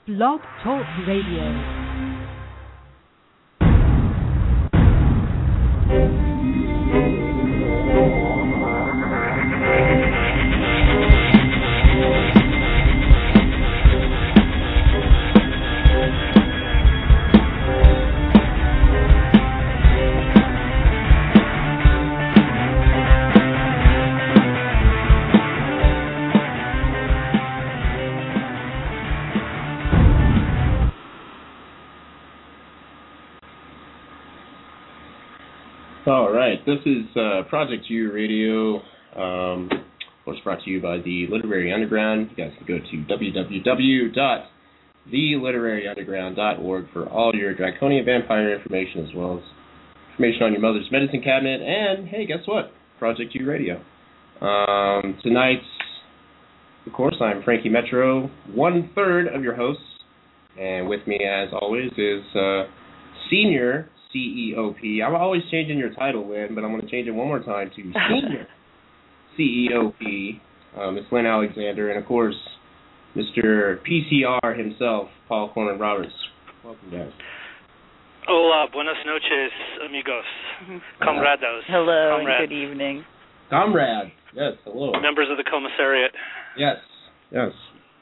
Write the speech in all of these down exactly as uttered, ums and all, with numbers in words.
Blog Talk Radio. All right, this is uh, Project U Radio, um, of course brought to you by the Literary Underground. You guys can go to w w w dot the literary underground dot org for all your Draconian Vampire information, as well as information on your mother's medicine cabinet. And, hey, guess what? Project U Radio. Um, tonight, of course, I'm Frankie Metro, one-third of your hosts. And with me, as always, is uh, Senior C E O P. I'm always changing your title, Lynn, but I'm going to change it one more time to Senior C E O P, uh, Miss Lynn Alexander, and, of course, Mister P C R himself, Paul Corman Roberts. Welcome, guys. Hola, buenas noches, amigos, comrados. Hello, comrades. and good evening. Comrade, yes, hello. Members of the commissariat. Yes, yes.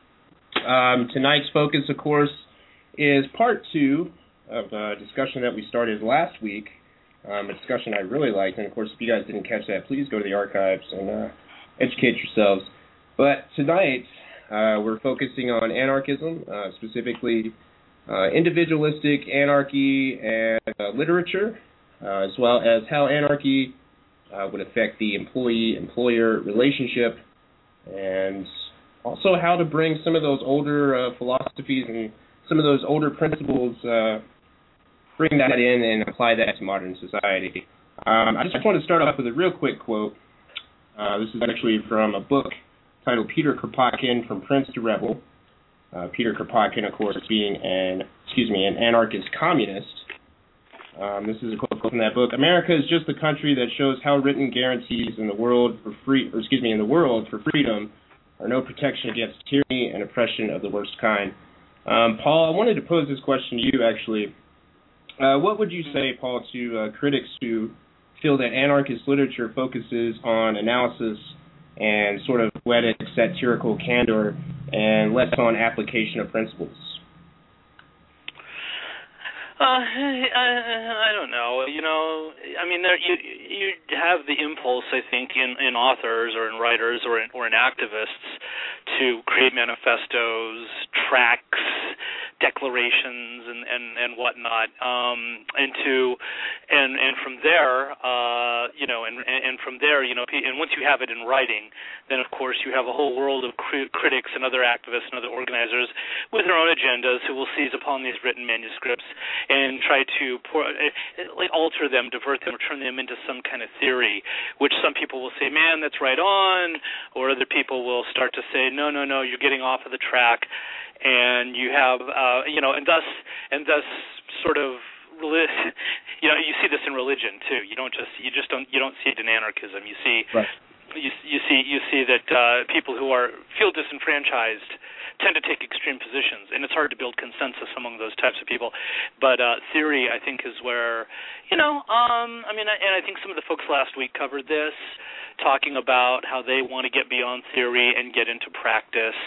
Um, tonight's focus, of course, is part two of a discussion that we started last week, um, a discussion I really liked. And, of course, if you guys didn't catch that, please go to the archives and uh, educate yourselves. But tonight, uh, we're focusing on anarchism, uh, specifically uh, individualistic anarchy and uh, literature, uh, as well as how anarchy uh, would affect the employee-employer relationship, and also how to bring some of those older uh, philosophies and some of those older principles, uh, bring that in and apply that to modern society. Um, I just want to start off with a real quick quote. Uh, this is actually from a book titled Peter Kropotkin, From Prince to Rebel. Uh, Peter Kropotkin, of course, being an, excuse me, an anarchist communist. Um, this is a quote from that book. America is just the country that shows how written guarantees in the world for free, or excuse me, in the world for freedom are no protection against tyranny and oppression of the worst kind. Um, Paul, I wanted to pose this question to you, actually. Uh, what would you say, Paul, to uh, critics who feel that anarchist literature focuses on analysis and sort of poetic satirical candor and less on application of principles? Uh, I, I don't know. You know, I mean, there, you you have the impulse, I think, in, in authors or in writers or in, or in activists to create manifestos, tracts, declarations, and, and, and whatnot, um, and to and and from there, uh, you know, and and from there, you know, and once you have it in writing, then of course you have a whole world of cri- critics and other activists and other organizers with their own agendas who will seize upon these written manuscripts and try to pour, like alter them, divert them, or turn them into some kind of theory, which some people will say, man, that's right on, or other people will start to say, no, no, no, you're getting off of the track, and you have, uh, you know, and thus, and thus sort of, you know, you see this in religion too. You don't just, you just don't, you don't see it in anarchism. You see, right. you, you see, you see that uh, people who are feel disenfranchised tend to take extreme positions, and it's hard to build consensus among those types of people. But uh, theory, I think, is where, you know, um, I mean, and I think some of the folks last week covered this, talking about how they want to get beyond theory and get into practice.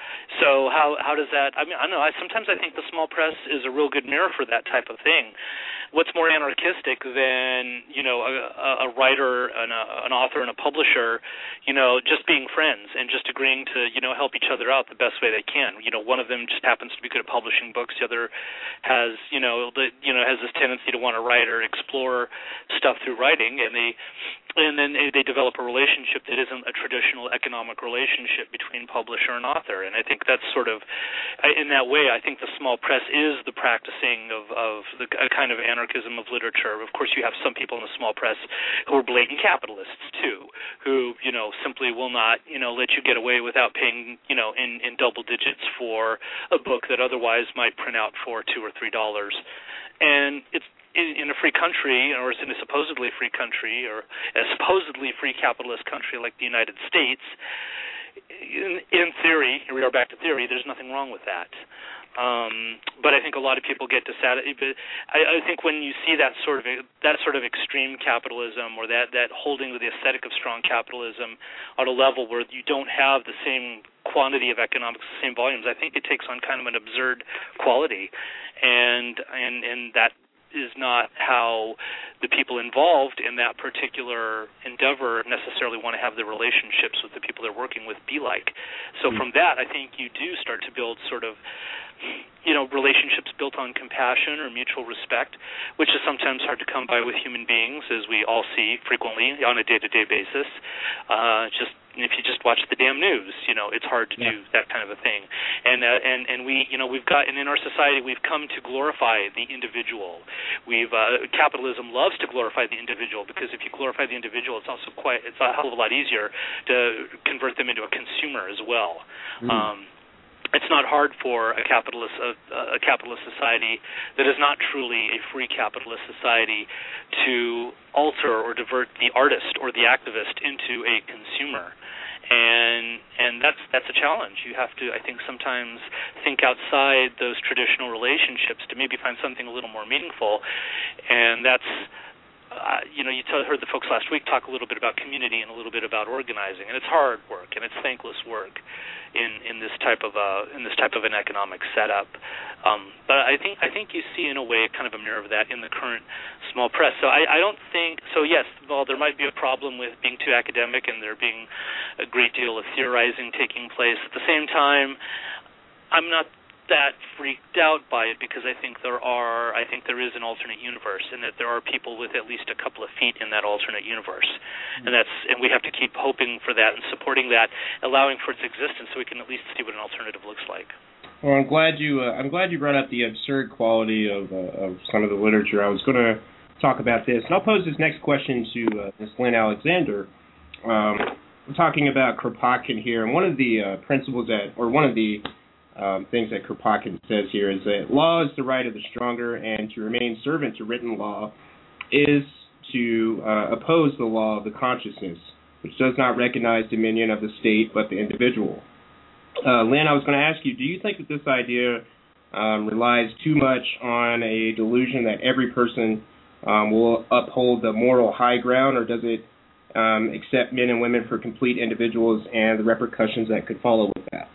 So how how does that, I mean, I don't know, I, sometimes I think the small press is a real good mirror for that type of thing. What's more anarchistic than, you know, a, a writer, an, a, an author, and a publisher, you know, just being friends and just agreeing to, you know, help each other out the best way they can. You know, one of them just happens to be good at publishing books. The other has, you know, the, you know, has this tendency to want to write or explore stuff through writing, and they and then they develop a relationship that isn't a traditional economic relationship between publisher and author. And I think that's sort of, in that way, I think the small press is the practicing of, of the, a kind of anarchism of literature. Of course, you have some people in the small press who are blatant capitalists, too, who, you know, simply will not, you know, let you get away without paying, you know, in, in double digits for a book that otherwise might print out for two or three dollars. And it's, in a free country, or in a supposedly free country, or a supposedly free capitalist country like the United States, in, in theory, here we are back to theory, there's nothing wrong with that. Um, but I think a lot of people get dissatisfied. I, I think when you see that sort of that sort of extreme capitalism, or that, that holding to the aesthetic of strong capitalism at a level where you don't have the same quantity of economics, the same volumes, I think it takes on kind of an absurd quality, and and and that is not how the people involved in that particular endeavor necessarily want to have their relationships with the people they're working with be like. So mm-hmm. from that, I think you do start to build sort of, you know, relationships built on compassion or mutual respect, which is sometimes hard to come by with human beings, as we all see frequently on a day-to-day basis. Uh, just if you just watch the damn news, you know, it's hard to yeah. do that kind of a thing. And uh, and and we, you know, we've got, and in our society, we've come to glorify the individual. We've uh, capitalism loves to glorify the individual, because if you glorify the individual, it's also quite it's a hell of a lot easier to convert them into a consumer as well. Mm. Um, It's not hard for a capitalist a, a capitalist society that is not truly a free capitalist society to alter or divert the artist or the activist into a consumer, and and that's that's a challenge. You have to, I think, sometimes think outside those traditional relationships to maybe find something a little more meaningful, and that's. Uh, you know, you t- heard the folks last week talk a little bit about community and a little bit about organizing, and it's hard work and it's thankless work in, in this type of a, in this type of an economic setup. Um, but I think I think you see in a way kind of a mirror of that in the current small press. So I, I don't think so. Yes, while there might be a problem with being too academic and there being a great deal of theorizing taking place, at the same time, I'm not that freaked out by it, because I think there are, I think there is an alternate universe, and that there are people with at least a couple of feet in that alternate universe, mm-hmm. and that's, and we have to keep hoping for that and supporting that, allowing for its existence, so we can at least see what an alternative looks like. Well, I'm glad you, uh, I'm glad you brought up the absurd quality of uh, of some of the literature. I was going to talk about this, and I'll pose this next question to uh, Miz Lynn Alexander. Um, we're talking about Kropotkin here, and one of the uh, principles that, or one of the Um, things that Kropotkin says here is that law is the right of the stronger, and to remain servant to written law is to uh, oppose the law of the consciousness, which does not recognize dominion of the state but the individual. Uh, Lynn, I was going to ask you, do you think that this idea um, relies too much on a delusion that every person um, will uphold the moral high ground, or does it um, accept men and women for complete individuals and the repercussions that could follow with that?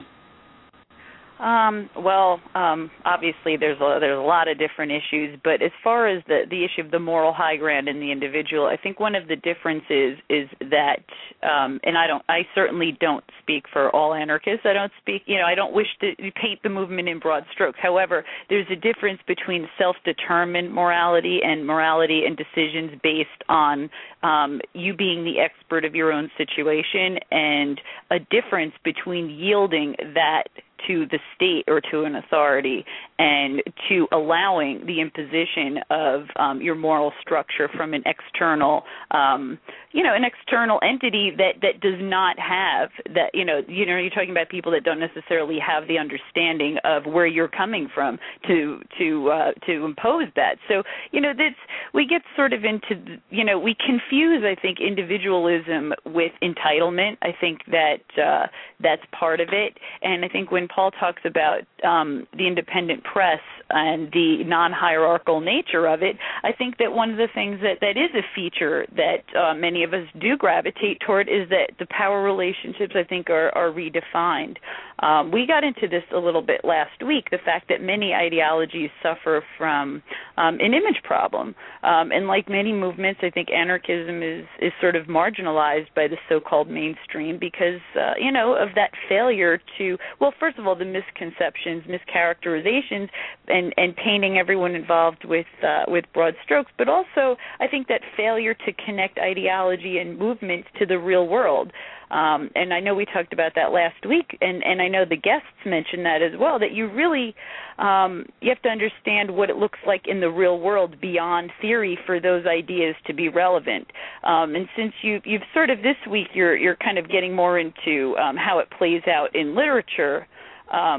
Um, well, um, obviously there's a, there's a lot of different issues, but as far as the, the issue of the moral high ground in the individual, I think one of the differences is that, um, and I don't, I certainly don't speak for all anarchists. I don't speak, you know, I don't wish to paint the movement in broad strokes. However, there's a difference between self-determined morality and morality and decisions based on um, you being the expert of your own situation, and a difference between yielding that to the state or to an authority, and to allowing the imposition of um, your moral structure from an external, um, you know, an external entity that, that does not have that, you know, you know, you're talking about people that don't necessarily have the understanding of where you're coming from to to uh, to impose that. So, you know, that's, we get sort of into, you know, we confuse, I think, individualism with entitlement. I think that uh, that's part of it, and I think when Paul talks about um, the independent press and the non-hierarchical nature of it, I think that one of the things that, that is a feature that uh, many of us do gravitate toward is that the power relationships, I think, are, are redefined. Um, we got into this a little bit last week, the fact that many ideologies suffer from um, an image problem. Um, and like many movements, I think anarchism is, is sort of marginalized by the so-called mainstream because, uh, you know, of that failure to, well, first of all, the misconceptions, mischaracterizations, and, and painting everyone involved with uh, with broad strokes, but also I think that failure to connect ideology and movement to the real world. Um, and I know we talked about that last week, and, and I know the guests mentioned that as well, that you really, um, you have to understand what it looks like in the real world beyond theory for those ideas to be relevant. Um, and since you, you've sort of this week, you're, you're kind of getting more into um, how it plays out in literature, um,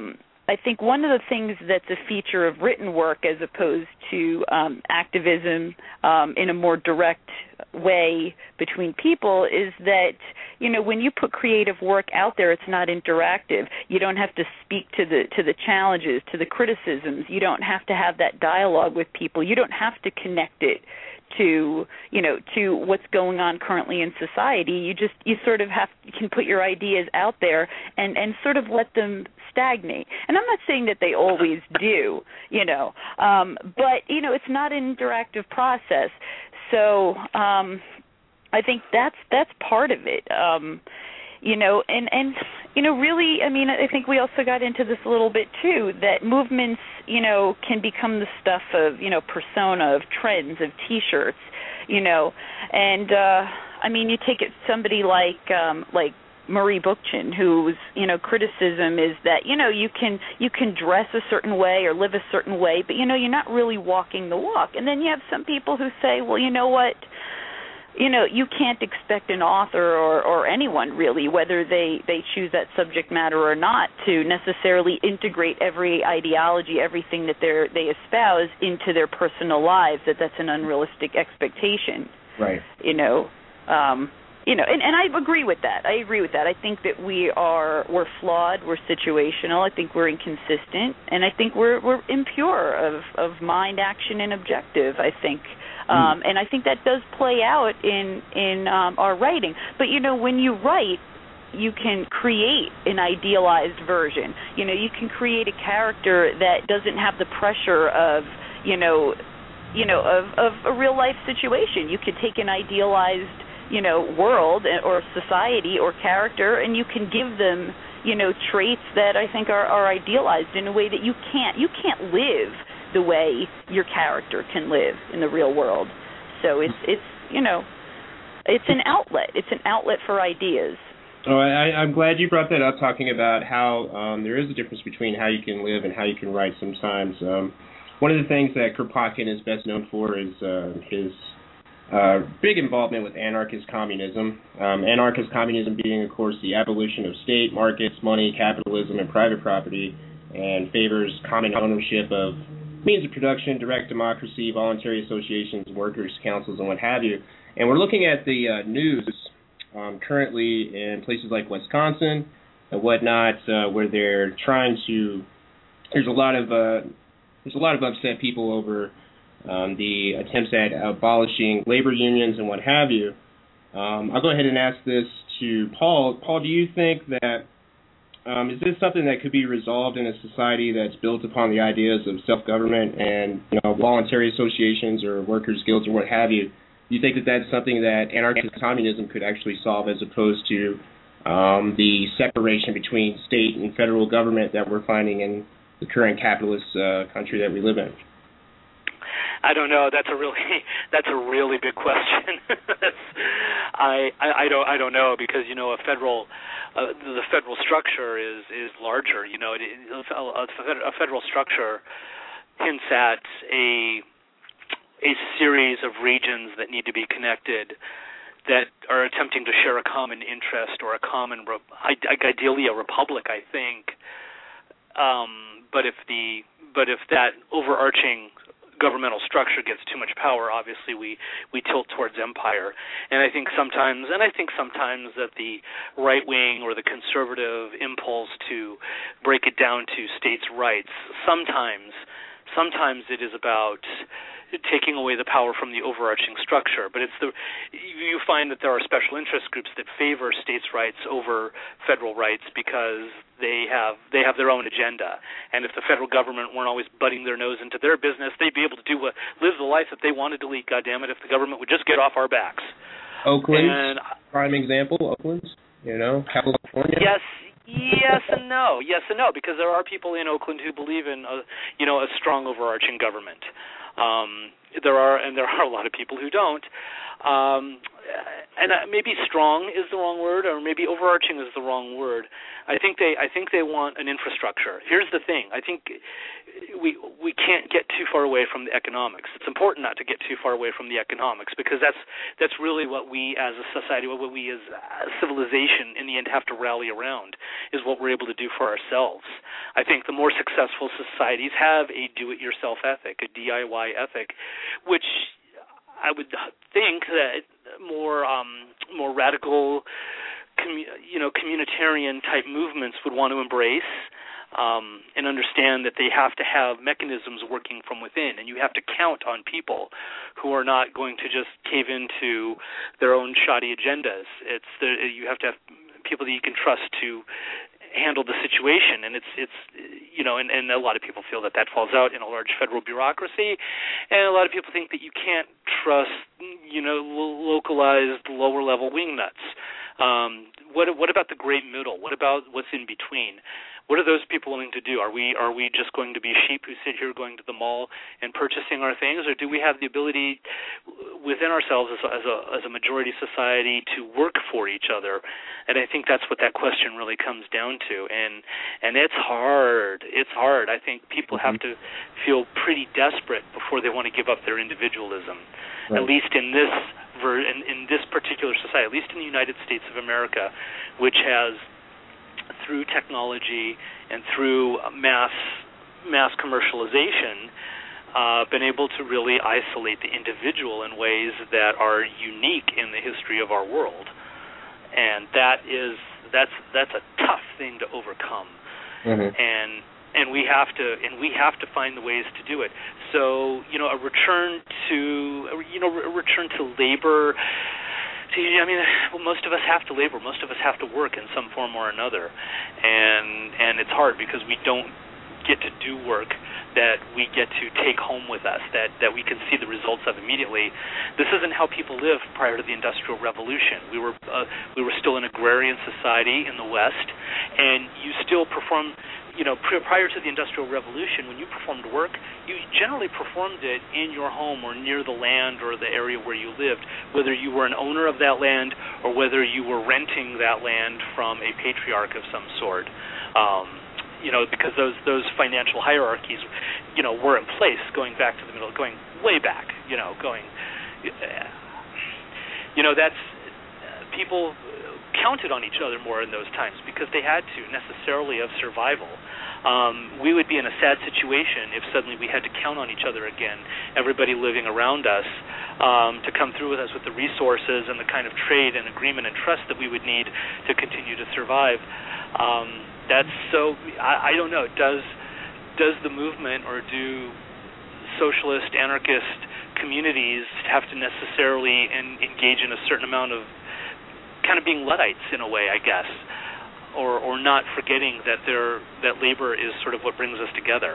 I think one of the things that's a feature of written work as opposed to um, activism um, in a more direct way between people is that, you know, when you put creative work out there, it's not interactive. You don't have to speak to the to the challenges, to the criticisms. You don't have to have that dialogue with people. You don't have to connect it to, you know, to what's going on currently in society. You just, you sort of have, you can put your ideas out there and, and sort of let them stagnate. And I'm not saying that they always do, you know, um, but, you know, it's not an interactive process. So um, I think that's, that's part of it. Um, You know, and, and, you know, really, I mean, I think we also got into this a little bit, too, that movements, you know, can become the stuff of, you know, persona, of trends, of T-shirts, you know. And, uh, I mean, you take it somebody like, um, like Marie Bookchin, whose, you know, criticism is that, you know, you can you can dress a certain way or live a certain way, but, you know, you're not really walking the walk. And then you have some people who say, well, you know what, you know, you can't expect an author or, or anyone really, whether they, they choose that subject matter or not, to necessarily integrate every ideology, everything that they they espouse into their personal lives. That that's an unrealistic expectation. Right. You know, um, you know, and, and I agree with that. I agree with that. I think that we are we're flawed. We're situational. I think we're inconsistent, and I think we're we're impure of of mind, action, and objective. I think. Um, and I think that does play out in in um, our writing. But, you know, when you write, you can create an idealized version. You know, you can create a character that doesn't have the pressure of, you know, you know, of, of a real life situation. You could take an idealized, you know, world or society or character, and you can give them, you know, traits that I think are, are idealized in a way that you can't you can't live the way your character can live in the real world. So it's it's you know it's an outlet. It's an outlet for ideas. Oh, I, I'm glad you brought that up, talking about how um, there is a difference between how you can live and how you can write sometimes. Um, one of the things that Kropotkin is best known for is uh, his uh, big involvement with anarchist communism. Um, anarchist communism being, of course, the abolition of state, markets, money, capitalism, and private property, and favors common ownership of means of production, direct democracy, voluntary associations, workers' councils, and what have you. And we're looking at the uh, news um, currently in places like Wisconsin and whatnot, uh, where they're trying to. There's a lot of uh, there's a lot of upset people over um, the attempts at abolishing labor unions and what have you. Um, I'll go ahead and ask this to Paul. Paul, do you think that Um, is this something that could be resolved in a society that's built upon the ideas of self-government and, you know, voluntary associations or workers' guilds or what have you? Do you think that that's something that anarchist communism could actually solve, as opposed to um, the separation between state and federal government that we're finding in the current capitalist uh, country that we live in? I don't know. That's a really that's a really big question. I, I I don't I don't know, because, you know, a federal uh, the federal structure is, is larger. You know, it, a federal structure hints at a a series of regions that need to be connected, that are attempting to share a common interest or a common, ideally a republic, I think. Um, but if the but if that overarching governmental structure gets too much power, obviously we, we tilt towards empire. And I think sometimes, and I think sometimes that the right wing or the conservative impulse to break it down to states' rights, sometimes, sometimes it is about taking away the power from the overarching structure. But it's the you find that there are special interest groups that favor states' rights over federal rights because they have they have their own agenda. And if the federal government weren't always butting their nose into their business, they'd be able to do what, live the life that they wanted to lead. God damn it, if the government would just get off our backs. Oakland, and, prime example. Oakland, you know, California. Yes. Yes and no. Yes and no, because there are people in Oakland who believe in, a, you know, a strong overarching government. Um, there are, and there are a lot of people who don't. Um, and maybe strong is the wrong word, or maybe overarching is the wrong word. I think they I think they want an infrastructure. Here's the thing. I think we we can't get too far away from the economics. It's important not to get too far away from the economics, because that's that's really what we as a society, what we as a civilization in the end have to rally around, is what we're able to do for ourselves. I think the more successful societies have a do-it-yourself ethic, a D I Y ethic, which I would think that more um, more radical, commu- you know, communitarian type movements would want to embrace, um, and understand that they have to have mechanisms working from within, and you have to count on people who are not going to just cave into their own shoddy agendas. It's the, you have to have people that you can trust to handle the situation, and it's it's you know, and, and a lot of people feel that that falls out in a large federal bureaucracy, and a lot of people think that you can't trust, you know, lo- localized lower level wingnuts. Um, what what about the great middle? What about what's in between? What are those people willing to do? Are we are we just going to be sheep who sit here going to the mall and purchasing our things, or do we have the ability within ourselves as a, as a, as a majority society to work for each other? And I think that's what that question really comes down to. And and it's hard. It's hard. I think people mm-hmm. have to feel pretty desperate before they want to give up their individualism. Right. At least in this ver- in, in this particular society, at least in the United States of America, which has, through technology and through mass mass commercialization, uh, been able to really isolate the individual in ways that are unique in the history of our world, and that is that's that's a tough thing to overcome, mm-hmm. and and we have to and we have to find the ways to do it. So you know, a return to you know a return to labor. I mean, well, most of us have to labor. Most of us have to work in some form or another, and and it's hard because we don't get to do work that we get to take home with us, that, that we can see the results of immediately. This isn't how people lived prior to the Industrial Revolution. We were uh, we were still an agrarian society in the West, and you still perform. You know, prior to the Industrial Revolution, when you performed work, you generally performed it in your home or near the land or the area where you lived, whether you were an owner of that land or whether you were renting that land from a patriarch of some sort. Um, you know, because those those financial hierarchies, you know, were in place going back to the middle, going way back. You know, going, you know, that's people counted on each other more in those times because they had to, necessarily of survival. Um, we would be in a sad situation if suddenly we had to count on each other again, everybody living around us, um, to come through with us with the resources and the kind of trade and agreement and trust that we would need to continue to survive. Um, that's so, I, I don't know, does does the movement or do socialist, anarchist communities have to necessarily en- engage in a certain amount of kind of being Luddites in a way, I guess, or or not forgetting that they're, that labor is sort of what brings us together.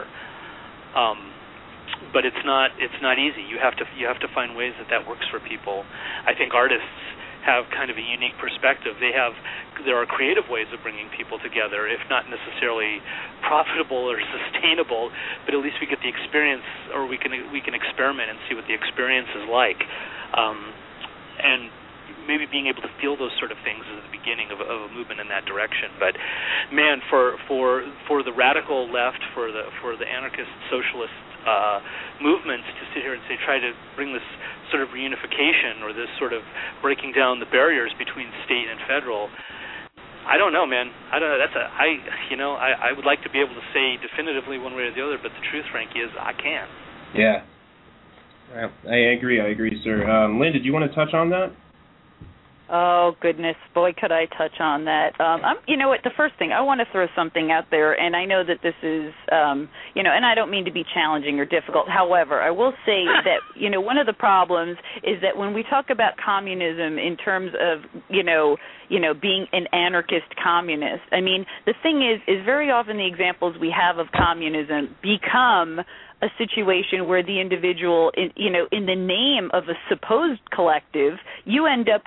Um, but it's not it's not easy. You have to you have to find ways that that works for people. I think artists have kind of a unique perspective. They have there are creative ways of bringing people together, if not necessarily profitable or sustainable, but at least we get the experience, or we can we can experiment and see what the experience is like, um, and. Maybe being able to feel those sort of things is the beginning of, of a movement in that direction. But, man, for for for the radical left, for the for the anarchist socialist uh, movements to sit here and say try to bring this sort of reunification or this sort of breaking down the barriers between state and federal, I don't know, man. I don't know. That's a I you know I, I would like to be able to say definitively one way or the other, but the truth, Frankie, is I can't. Yeah, yeah I agree. I agree, sir. Um, Lynn, did you want to touch on that? Oh, goodness, boy, could I touch on that. Um, I'm, you know what, the first thing, I want to throw something out there, and I know that this is, um, you know, and I don't mean to be challenging or difficult. However, I will say that, you know, one of the problems is that when we talk about communism in terms of, you know, you know, being an anarchist communist, I mean, the thing is, is very often the examples we have of communism become a situation where the individual, in, you know, in the name of a supposed collective, you end up with an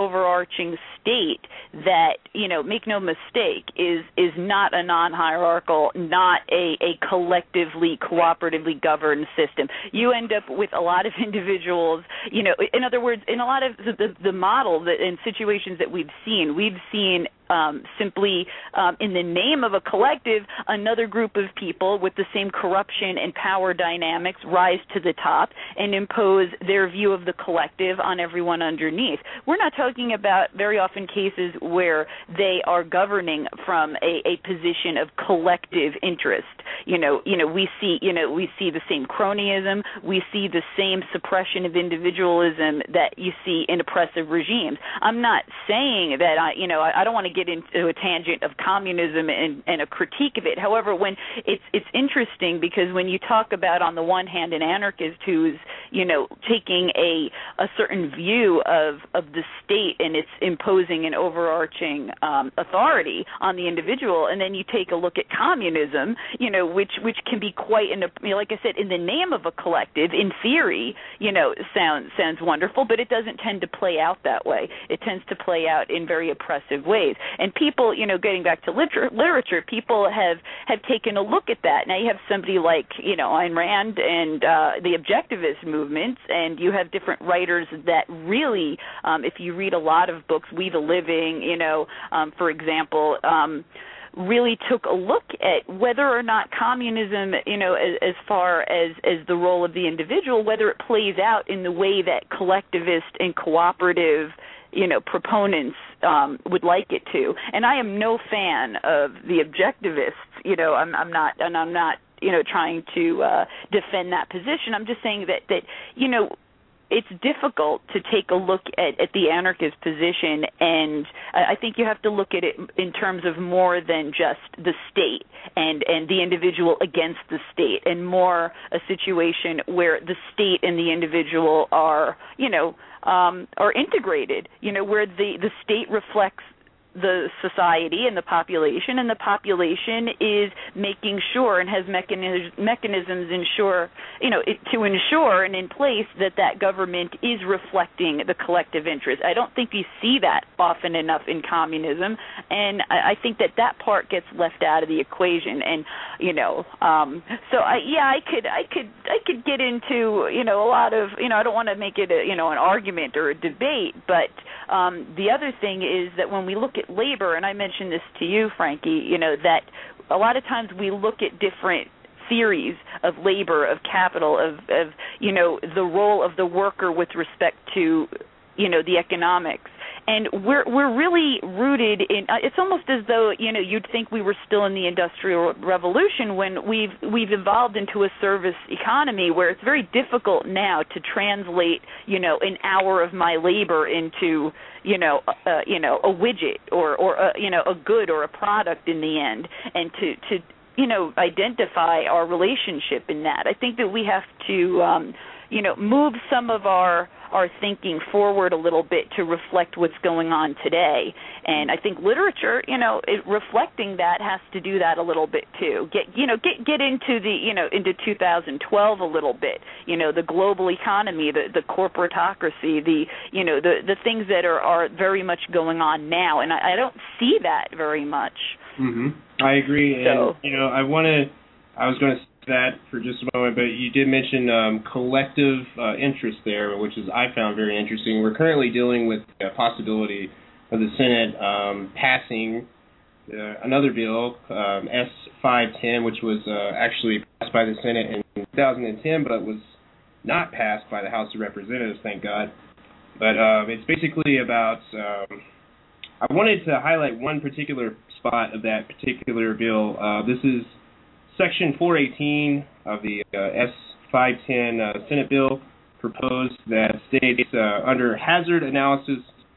overarching state that, you know, make no mistake, is is not a non-hierarchical, not a, a collectively, cooperatively governed system. You end up with a lot of individuals, you know, in other words, in a lot of the, the, the model that in situations that we've seen, we've seen Um, simply um, in the name of a collective, another group of people with the same corruption and power dynamics rise to the top and impose their view of the collective on everyone underneath. We're not talking about very often cases where they are governing from a, a position of collective interest. You know, you know, we see, you know, we see the same cronyism, we see the same suppression of individualism that you see in oppressive regimes. I'm not saying that I, you know, I, I don't want to get into a tangent of communism and, and a critique of it. However, when it's it's interesting because when you talk about, on the one hand, an anarchist who's, you know, taking a a certain view of of the state and it's imposing an overarching um, authority on the individual, and then you take a look at communism, you know, which which can be quite, in a, you know, like I said, in the name of a collective, in theory, you know, sounds sounds wonderful, but it doesn't tend to play out that way. It tends to play out in very oppressive ways. And people, you know, getting back to literature, literature, people have, have taken a look at that. Now you have somebody like, you know, Ayn Rand and uh, the objectivist movements, and you have different writers that really, um, if you read a lot of books, We the Living, you know, um, for example, um, really took a look at whether or not communism, you know, as, as far as, as the role of the individual, whether it plays out in the way that collectivist and cooperative, you know, proponents um, would like it to. And I am no fan of the objectivists. You know, I'm, I'm not, and I'm not, you know, trying to uh, defend that position. I'm just saying that, that, you know, it's difficult to take a look at, at the anarchist position, and I think you have to look at it in terms of more than just the state and, and the individual against the state, and more a situation where the state and the individual are, you know, um, are integrated, you know, where the, the state reflects the society and the population, and the population is making sure and has mechanisms, mechanisms ensure, you know, it, to ensure and in place that that government is reflecting the collective interest. I don't think you see that often enough in communism, and I, I think that that part gets left out of the equation. And you know, um, so I, yeah, I could, I could, I could get into, you know, a lot of, you know, I don't want to make it a, you know, an argument or a debate, but um, the other thing is that when we look at labor, and I mentioned this to you, Frankie, you know, that a lot of times we look at different theories of labor, of capital, of, of, you know, the role of the worker with respect to, you know, the economics. And we're we're really rooted in. Uh, it's almost as though, you know, you'd think we were still in the Industrial Revolution when we've we've evolved into a service economy where it's very difficult now to translate, you know, an hour of my labor into, you know, uh, you know, a widget or or a, you know, a good or a product in the end, and to to you know, identify our relationship in that. I think that we have to, um, you know, move some of our our thinking forward a little bit to reflect what's going on today. And I think literature, you know, it, reflecting that has to do that a little bit too. Get, you know, get get into the, you know, into two thousand twelve a little bit. You know, the global economy, the the corporatocracy, the, you know, the the things that are are very much going on now. And I, I don't see that very much. Mm-hmm. I agree. So, and you know, I want to. I was going to that for just a moment, but you did mention um, collective uh, interest there, which is I found very interesting. We're currently dealing with the possibility of the Senate um, passing uh, another bill, um, S five ten, which was uh, actually passed by the Senate in two thousand ten, but was not passed by the House of Representatives, thank God. But um, it's basically about, um, I wanted to highlight one particular spot of that particular bill. Uh, this is Section four eighteen of the uh, S five ten uh, Senate bill proposed that states uh, under hazard analysis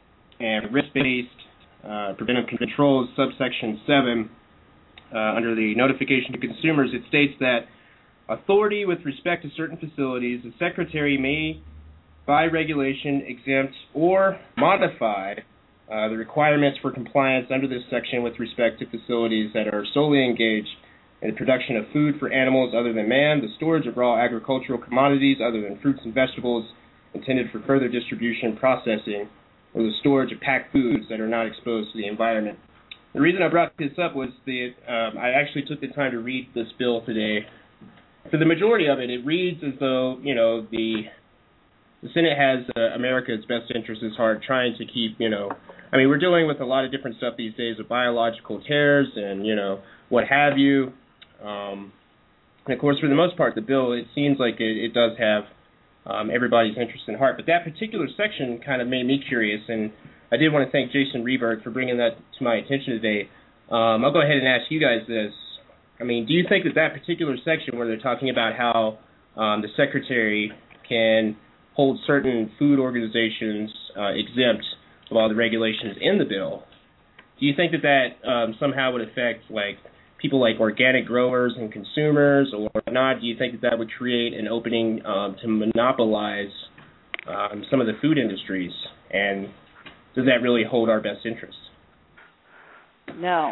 and risk-based uh, preventive controls, subsection seven, uh, under the notification to consumers, it states that authority with respect to certain facilities, the Secretary may, by regulation, exempt or modify uh, the requirements for compliance under this section with respect to facilities that are solely engaged in the production of food for animals other than man, the storage of raw agricultural commodities other than fruits and vegetables intended for further distribution, processing, or the storage of packed foods that are not exposed to the environment. The reason I brought this up was that um, I actually took the time to read this bill today. For the majority of it, it reads as though, you know, the the Senate has uh, America's best interests at heart, trying to keep, you know, I mean, we're dealing with a lot of different stuff these days with biological tears and, you know, what have you. Um, and, of course, for the most part, the bill, it seems like it, it does have um, everybody's interest in heart. But that particular section kind of made me curious, and I did want to thank Jason Reberg for bringing that to my attention today. Um, I'll go ahead and ask you guys this. I mean, do you think that that particular section where they're talking about how um, the Secretary can hold certain food organizations uh, exempt of all the regulations in the bill, do you think that that um, somehow would affect, like, people like organic growers and consumers or not? Do you think that that would create an opening um, to monopolize um, some of the food industries? And does that really hold our best interests? No.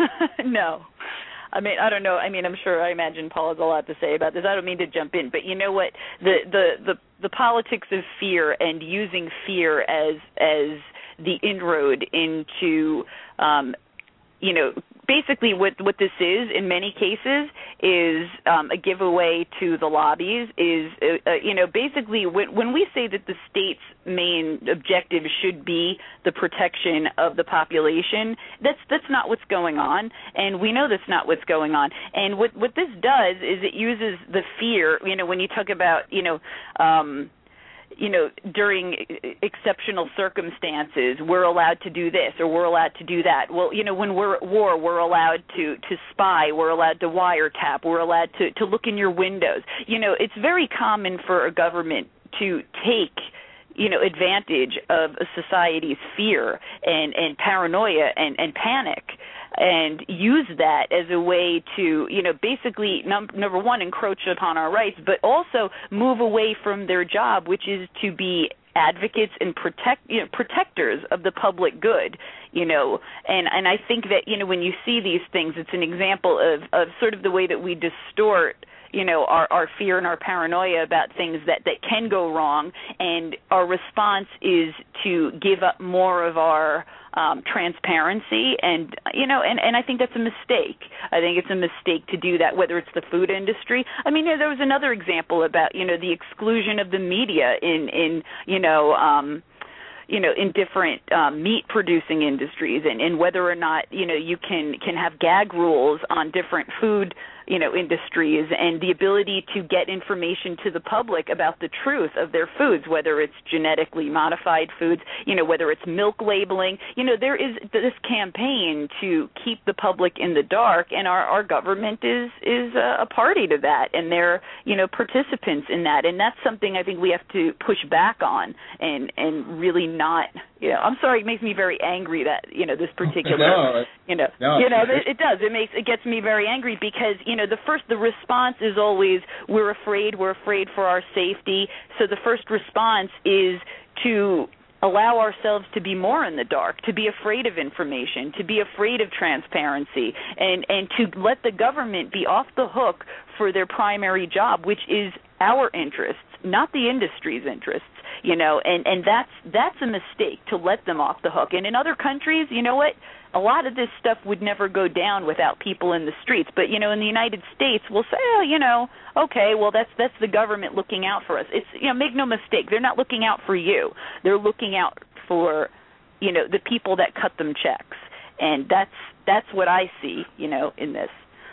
No. I mean, I don't know. I mean, I'm sure, I imagine Paul has a lot to say about this. I don't mean to jump in, but you know what? The the the, the politics of fear and using fear as as the inroad into, um, you know, basically what what this is in many cases is um, a giveaway to the lobbies. Is uh, uh, you know, basically when when we say that the state's main objective should be the protection of the population, that's that's not what's going on, and we know that's not what's going on. And what what this does is it uses the fear. You know, when you talk about you know. Um, you know, during exceptional circumstances, we're allowed to do this or we're allowed to do that. Well, you know, when we're at war, we're allowed to, to spy, we're allowed to wiretap, we're allowed to, to look in your windows. You know, it's very common for a government to take, you know, advantage of a society's fear and, and paranoia and, and panic, and use that as a way to, you know, basically, num- number one, encroach upon our rights, but also move away from their job, which is to be advocates and protect, you know, protectors of the public good, you know. And, and I think that, you know, when you see these things, it's an example of, of sort of the way that we distort, you know, our, our fear and our paranoia about things that, that can go wrong, and our response is to give up more of our Um, transparency, and you know, and, and I think that's a mistake. I think it's a mistake to do that, whether it's the food industry. I mean, you know, there was another example about, you know, the exclusion of the media in, in you know, um, you know, in different um, meat-producing industries, and, and whether or not, you know, you can, can have gag rules on different food, you know, industries, and the ability to get information to the public about the truth of their foods, whether it's genetically modified foods, you know, whether it's milk labeling. You know, there is this campaign to keep the public in the dark, and our, our government is is a party to that, and they're, you know, participants in that, and that's something I think we have to push back on, and and really not, you know, I'm sorry, it makes me very angry that, you know, this particular, no, you know, no, you know, it, it does, it makes, it gets me very angry because, you know, the first, the response is always, we're afraid, we're afraid for our safety, so the first response is to allow ourselves to be more in the dark, to be afraid of information, to be afraid of transparency, and, and to let the government be off the hook for their primary job, which is our interests, not the industry's interests. You know, and, and that's that's a mistake to let them off the hook. And in other countries, you know what, a lot of this stuff would never go down without people in the streets. But, you know, in the United States, we'll say, oh, you know, okay, well, that's that's the government looking out for us. It's, you know, make no mistake, they're not looking out for you. They're looking out for, you know, the people that cut them checks. And that's that's what I see, you know, in this.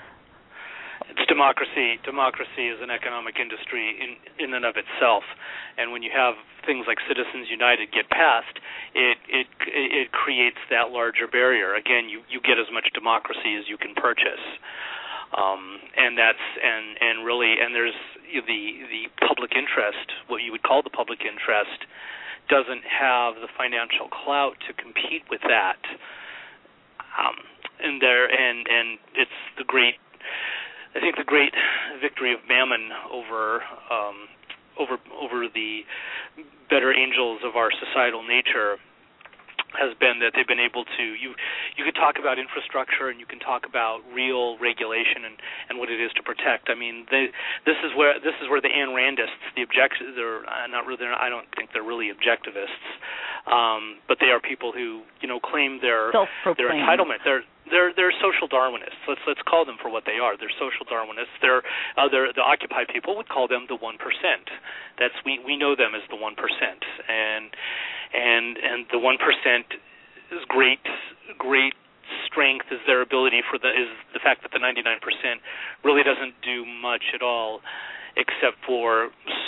It's democracy. Democracy is an economic industry in, in and of itself, and when you have things like Citizens United get passed, it it it creates that larger barrier. Again, you, you get as much democracy as you can purchase, um, and that's and, and really and there's the the public interest, what you would call the public interest, doesn't have the financial clout to compete with that, um, and there and and it's the great. I think the great victory of Mammon over um, over over the better angels of our societal nature has been that they've been able to you you could talk about infrastructure and you can talk about real regulation and, and what it is to protect. I mean, they, this is where this is where the Ayn Randists, the objectives, they're not really. They're, I don't think they're really objectivists, um, but they are people who you know claim their their entitlement. They're They're they're social Darwinists. Let's let's call them for what they are. They're social Darwinists. They're other the Occupy people would call them the one percent. That's we, we know them as the one percent, and and and the one percent is great great strength is their ability for the is the fact that the ninety-nine percent really doesn't do much at all, except for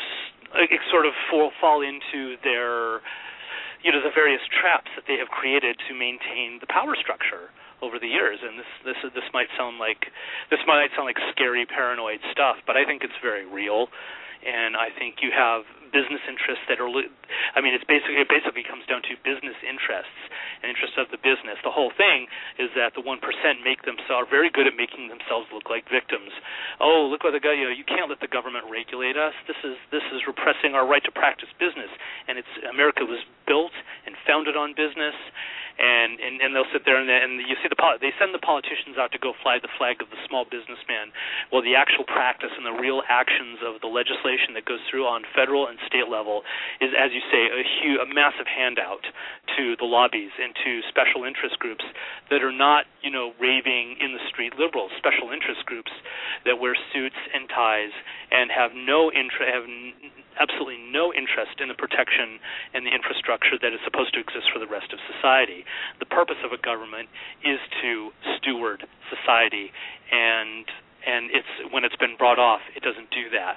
it sort of fall, fall into their you know the various traps that they have created to maintain the power structure over the years, and this this this might sound like this might sound like scary paranoid stuff, but I think it's very real, and I think you have business interests that are. I mean, it's basically it basically comes down to business interests and interests of the business. The whole thing is that the one percent make themselves are very good at making themselves look like victims. Oh, look what the guy. You know, you can't let the government regulate us. This is this is repressing our right to practice business, and it's America was built and founded on business. And, and and they'll sit there and, and you see the they send the politicians out to go fly the flag of the small businessman. Well, the actual practice and the real actions of the legislation that goes through on federal and state level is, as you say, a huge, a massive handout to the lobbies and to special interest groups that are not, you know, raving in the street liberals. Special interest groups that wear suits and ties and have no interest have. N- absolutely no interest in the protection and the infrastructure that is supposed to exist for the rest of society. The purpose of a government is to steward society, and and it's when it's been brought off, it doesn't do that.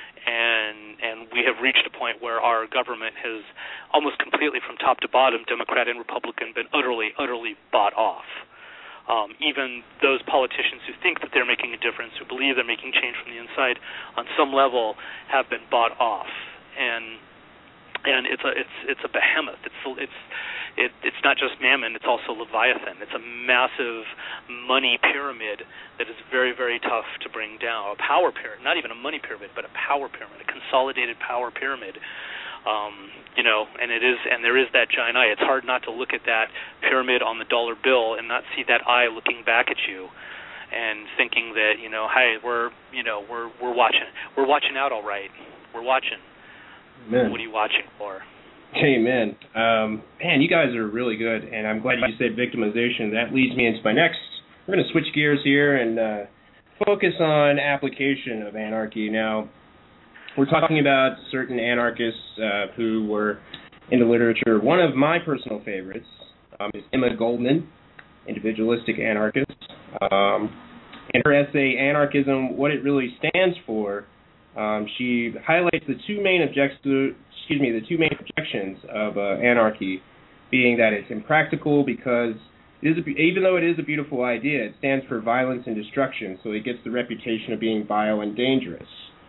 And and we have reached a point where our government has almost completely, from top to bottom, Democrat and Republican, been utterly, utterly bought off. Um, even those politicians who think that they're making a difference, who believe they're making change from the inside, on some level, have been bought off, and and it's a it's it's a behemoth. It's it's it, it's not just Mammon; it's also Leviathan. It's a massive money pyramid that is very very tough to bring down. A power pyramid, not even a money pyramid, but a power pyramid, a consolidated power pyramid. Um, you know, and it is, and there is that giant eye. It's hard not to look at that pyramid on the dollar bill and not see that eye looking back at you, and thinking that you know, hey, we're you know, we're we're watching, we're watching out, all right, we're watching. Amen. What are you watching for? Amen. Um, man, you guys are really good, and I'm glad you said victimization. That leads me into my next. We're going to switch gears here and uh, focus on application of anarchy now. We're talking about certain anarchists uh, who were in the literature. One of my personal favorites um, is Emma Goldman, individualistic anarchist. Um, in her essay, Anarchism, What It Really Stands For, um, she highlights the two main objects, excuse me, the two main objections of uh, anarchy, being that it's impractical because it is a, even though it is a beautiful idea, it stands for violence and destruction, so it gets the reputation of being vile and dangerous.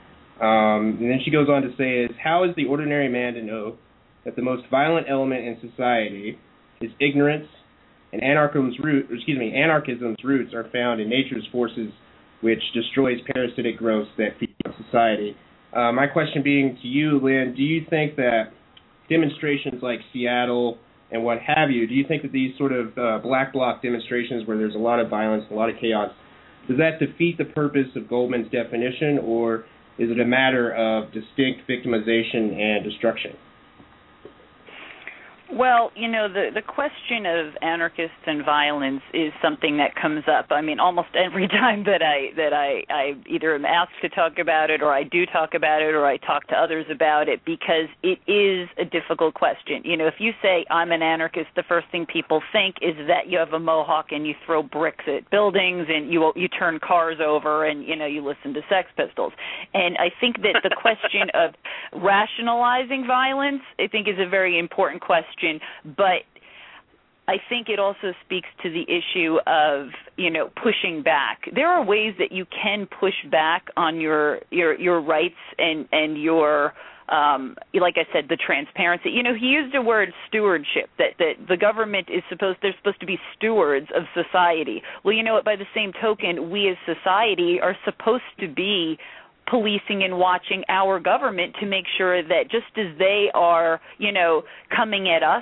Um, and then she goes on to say, is how is the ordinary man to know that the most violent element in society is ignorance, and anarchism's root, excuse me, anarchism's roots are found in nature's forces, which destroys parasitic growths that feed society. Uh, my question being to you, Lynn, do you think that demonstrations like Seattle and what have you, do you think that these sort of uh, black bloc demonstrations where there's a lot of violence, a lot of chaos, does that defeat the purpose of Goldman's definition, or is it a matter of distinct victimization and destruction? Well, you know, the the question of anarchists and violence is something that comes up. I mean, almost every time that I that I, I either am asked to talk about it, or I do talk about it, or I talk to others about it, because it is a difficult question. You know, if you say I'm an anarchist, the first thing people think is that you have a mohawk and you throw bricks at buildings and you you turn cars over and you know you listen to Sex Pistols. And I think that the question of rationalizing violence, I think, is a very important question. But I think it also speaks to the issue of, you know, pushing back. There are ways that you can push back on your your, your rights and, and your, um, like I said, the transparency. You know, he used the word stewardship, that, that the government is supposed, they're supposed to be stewards of society. Well, you know what, by the same token, we as society are supposed to be policing and watching our government to make sure that just as they are, you know, coming at us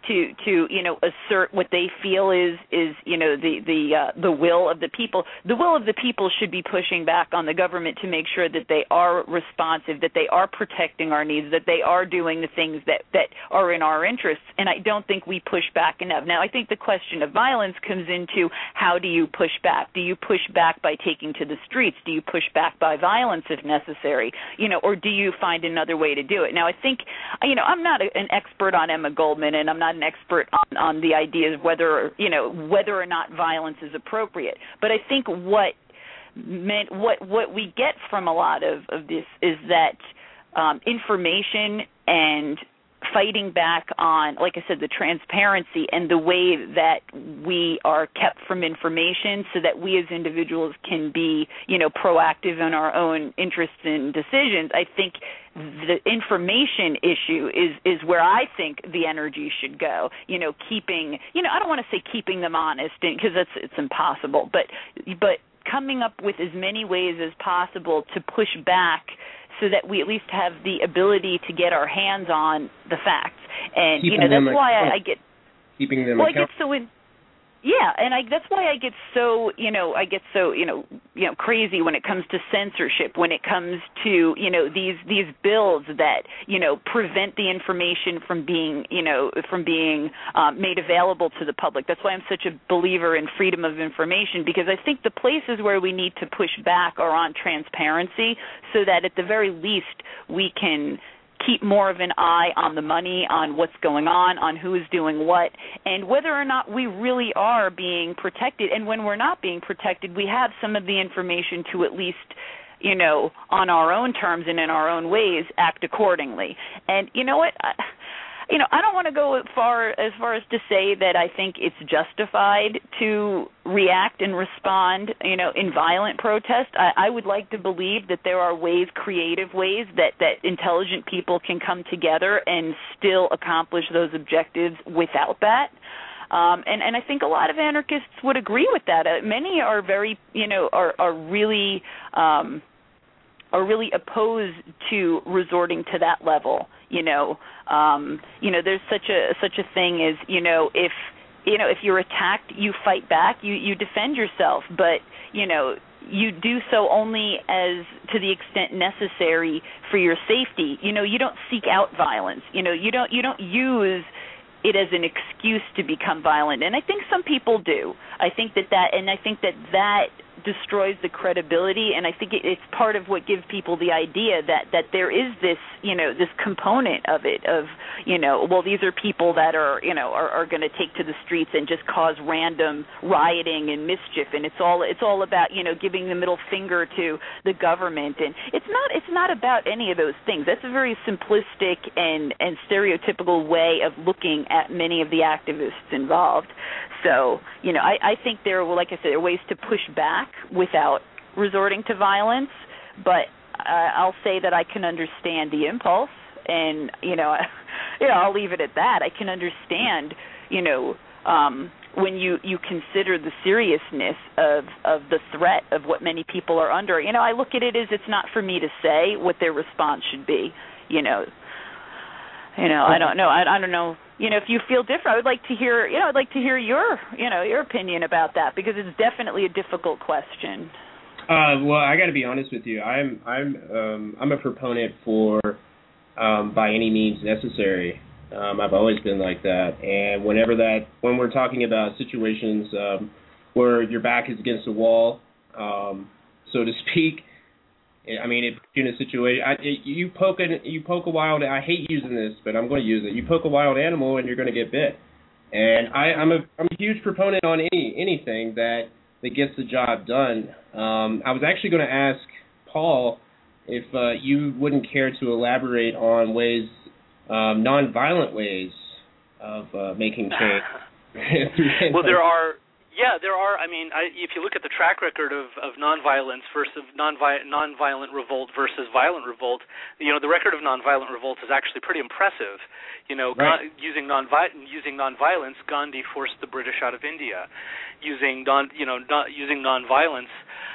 to to you know assert what they feel is is you know the the uh, the will of the people. The will of the people should be pushing back on the government to make sure that they are responsive, that they are protecting our needs, that they are doing the things that that are in our interests. And I don't think we push back enough. Now, I think the question of violence comes into how do you push back? Do you push back by taking to the streets? Do you push back by violence if necessary? You know, or do you find another way to do it? Now, I think, you know, I'm not a, an expert on Emma Goldman, and I'm not an expert on, on the ideas of whether, you know, whether or not violence is appropriate. But I think what meant what what we get from a lot of, of this is that um, information and fighting back on, like I said, the transparency and the way that we are kept from information so that we as individuals can be, you know, proactive in our own interests and decisions. I think the information issue is, is where I think the energy should go, you know, keeping, you know, I don't want to say keeping them honest because that's it's impossible, but but coming up with as many ways as possible to push back so that we at least have the ability to get our hands on the facts. And, keeping you know, that's why I, I get... Keeping them well, accountable. I get so in... Yeah, and I, that's why I get so, you know, I get so, you know, you know, crazy when it comes to censorship, when it comes to, you know, these these bills that, you know, prevent the information from being, you know, from being um, made available to the public. That's why I'm such a believer in freedom of information, because I think the places where we need to push back are on transparency, so that at the very least we can keep more of an eye on the money, on what's going on, on who is doing what, and whether or not we really are being protected. And when we're not being protected, we have some of the information to at least, you know, on our own terms and in our own ways, act accordingly. And you know what? I, you know, I don't want to go as far as far as to say that I think it's justified to react and respond, you know, in violent protest. I, I would like to believe that there are ways, creative ways, that, that intelligent people can come together and still accomplish those objectives without that. Um, and, and I think a lot of anarchists would agree with that. Uh, many are very, you know, are, are really um, are really opposed to resorting to that level. You know, um, you know, there's such a such a thing as, you know, if you know if you're attacked, you fight back, you you defend yourself, but you know, you do so only as to the extent necessary for your safety. You know, you don't seek out violence. You know, you don't you don't use it as an excuse to become violent. And I think some people do. I think that that, and I think that that destroys the credibility, and I think it, it's part of what gives people the idea that, that there is this, you know, this component of it, of, you know, well, these are people that are, you know, are, are going to take to the streets and just cause random rioting and mischief, and it's all it's all about, you know, giving the middle finger to the government, and it's not it's not about any of those things. That's a very simplistic and, and stereotypical way of looking at many of the activists involved. So, you know, I, I think there are, like I said, there are ways to push back without resorting to violence, but uh, I'll say that I can understand the impulse, and, you know, I, you know, I'll leave it at that. I can understand, you know, um, when you, you consider the seriousness of, of the threat of what many people are under. You know, I look at it as it's not for me to say what their response should be, you know. You know, I don't know. I, I don't know. You know, if you feel different, I would like to hear. You know, I'd like to hear your, you know, your opinion about that, because it's definitely a difficult question. Uh, well, I got to be honest with you. I'm I'm um, I'm a proponent for um, by any means necessary. Um, I've always been like that, and whenever that, when we're talking about situations um, where your back is against the wall, um, so to speak. I mean, it puts you in a situation. I, it, you poke a you poke a wild. I hate using this, but I'm going to use it. You poke a wild animal, and you're going to get bit. And I, I'm a I'm a huge proponent on any anything that that gets the job done. Um, I was actually going to ask Paul if uh, you wouldn't care to elaborate on ways, um, nonviolent ways of uh, making change. Well, there are. Yeah, there are. I mean, I, if you look at the track record of, of nonviolence versus nonvi- nonviolent revolt versus violent revolt, you know, the record of nonviolent revolt is actually pretty impressive. You know, right. Ga- using nonvi- using nonviolence, Gandhi forced the British out of India. Using non, you know, not using nonviolence,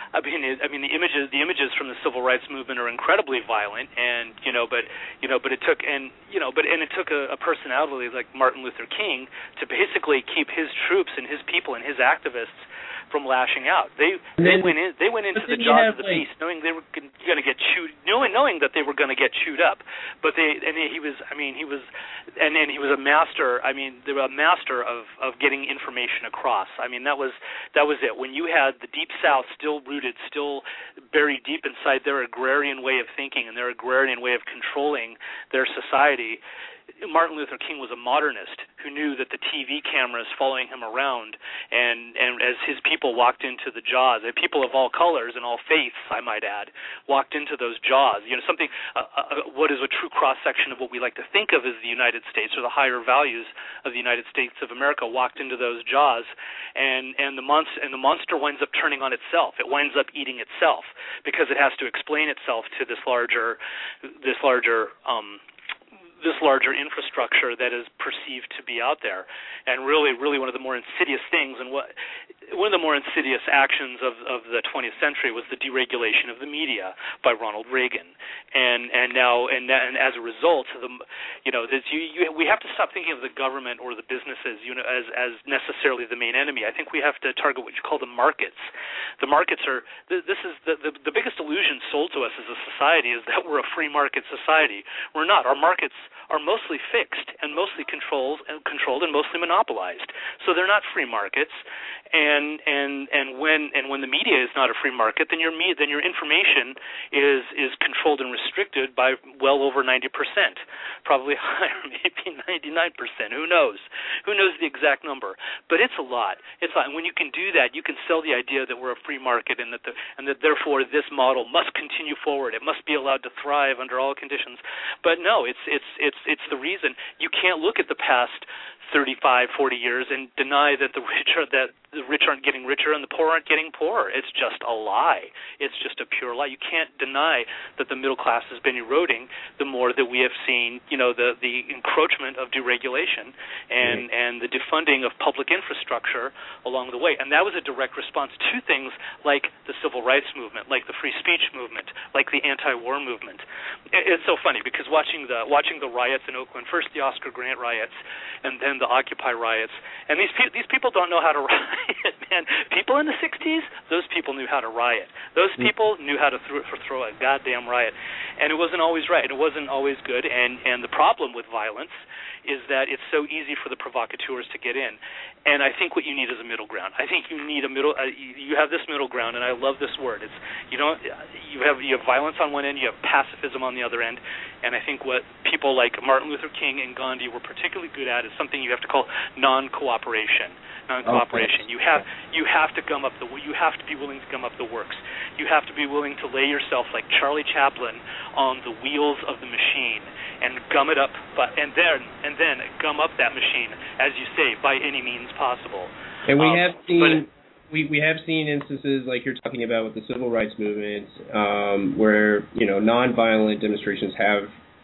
I mean, it, I mean, the images, the images from the civil rights movement are incredibly violent, and you know, but you know, but it took, and you know, but and it took a, a personality like Martin Luther King to basically keep his troops and his people and his activists from lashing out. They they then, went in they went into the jaws of the beast, knowing they were going to get chewed, knowing knowing that they were going to get chewed up. But they and he was, I mean, he was, and and he was a master. I mean, they were a master of of getting information across. I mean, that was that was it. When you had the Deep South still rooted, still buried deep inside their agrarian way of thinking and their agrarian way of controlling their society, Martin Luther King was a modernist who knew that the T V cameras following him around, and, and as his people walked into the jaws, and people of all colors and all faiths, I might add, walked into those jaws. You know, something, uh, uh, what is a true cross-section of what we like to think of as the United States, or the higher values of the United States of America, walked into those jaws, and, and, the monster, and the monster winds up turning on itself. It winds up eating itself because it has to explain itself to this larger, this larger, um, this larger infrastructure that is perceived to be out there. And really, really one of the more insidious things, and what one of the more insidious actions of, of the twentieth century was the deregulation of the media by Ronald Reagan. And and now and, and as a result, the you know this, you, you, we have to stop thinking of the government or the businesses you know as as necessarily the main enemy. I think we have to target what you call the markets. The markets are this is the the, the biggest illusion sold to us as a society is that we're a free market society. We're not. Our markets are mostly fixed and mostly controlled and controlled and mostly monopolized. So they're not free markets. And and and when and when the media is not a free market, then your me then your information is is controlled and restricted by well over ninety percent, probably higher, maybe ninety-nine percent. Who knows? Who knows the exact number? But it's a lot. It's a lot. And when you can do that, you can sell the idea that we're a free market and that the and that therefore this model must continue forward. It must be allowed to thrive under all conditions. But no, it's it's it's it's the reason you can't look at the past thirty-five, forty years and deny that the rich are that the rich aren't getting richer and the poor aren't getting poorer. It's just a lie. It's just a pure lie. You can't deny that the middle class has been eroding the more that we have seen, you know, the, the encroachment of deregulation and, mm-hmm. and the defunding of public infrastructure along the way. And that was a direct response to things like the civil rights movement, like the free speech movement, like the anti-war movement. It's so funny because watching the watching the riots in Oakland, first the Oscar Grant riots and then the Occupy riots, and these pe- these people don't know how to riot. Man, people in the sixties, those people knew how to riot. Those people knew how to throw, throw a goddamn riot, and it wasn't always right. It wasn't always good. And and the problem with violence is that it's so easy for the provocateurs to get in. And I think what you need is a middle ground. I think you need a middle. Uh, you, you have this middle ground, and I love this word. It's you don't you have you have violence on one end, you have pacifism on the other end, and I think what people like Martin Luther King and Gandhi were particularly good at is something you have to call non-cooperation. Non-cooperation. You have you have to gum up the you have to be willing to gum up the works. You have to be willing to lay yourself like Charlie Chaplin on the wheels of the machine and gum it up, but and then and then gum up that machine, as you say, by any means possible. And we um, have seen we we have seen instances like you're talking about with the civil rights movement, um, where you know nonviolent demonstrations have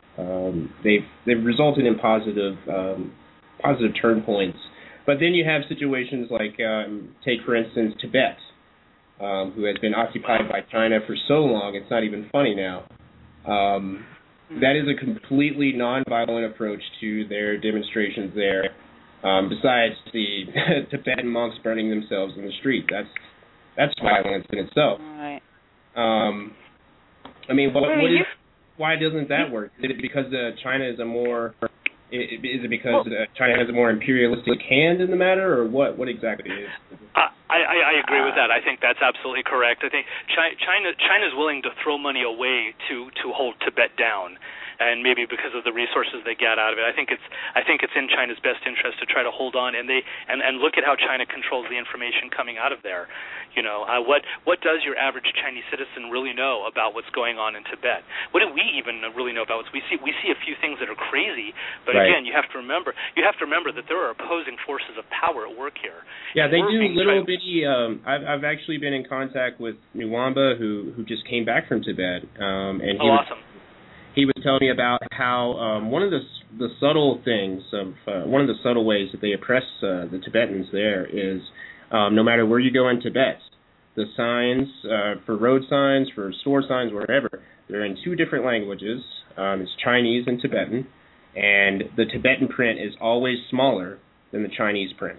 um, they've they've resulted in positive um, positive turn points. But then you have situations like, um, take, for instance, Tibet, um, who has been occupied by China for so long, it's not even funny now. Um, that is a completely nonviolent approach to their demonstrations there, um, besides the Tibetan monks burning themselves in the street. That's that's violence in itself. Right. Um, I mean, what, what is, why doesn't that work? Is it because uh, China is a more... Is it because well, China has a more imperialistic hand in the matter, or what? What exactly is? I, I, I agree with that. I think that's absolutely correct. I think China China is willing to throw money away to, to hold Tibet down, and maybe because of the resources they get out of it. I think it's I think it's in China's best interest to try to hold on, and they and, and look at how China controls the information coming out of there. You know, uh, what what does your average Chinese citizen really know about what's going on in Tibet? What do we even really know about? What's we see we see a few things that are crazy, but right. again, you have to remember you have to remember that there are opposing forces of power at work here. Yeah, they do little bitty. Um, I've I've actually been in contact with Nwamba, who who just came back from Tibet, um, and he oh, was, awesome. He was telling me about how um, one of the the subtle things of uh, one of the subtle ways that they oppress uh, the Tibetans there is um, no matter where you go in Tibet, the signs uh, for road signs, for store signs, wherever, they're in two different languages. Um, it's Chinese and Tibetan, and the Tibetan print is always smaller than the Chinese print.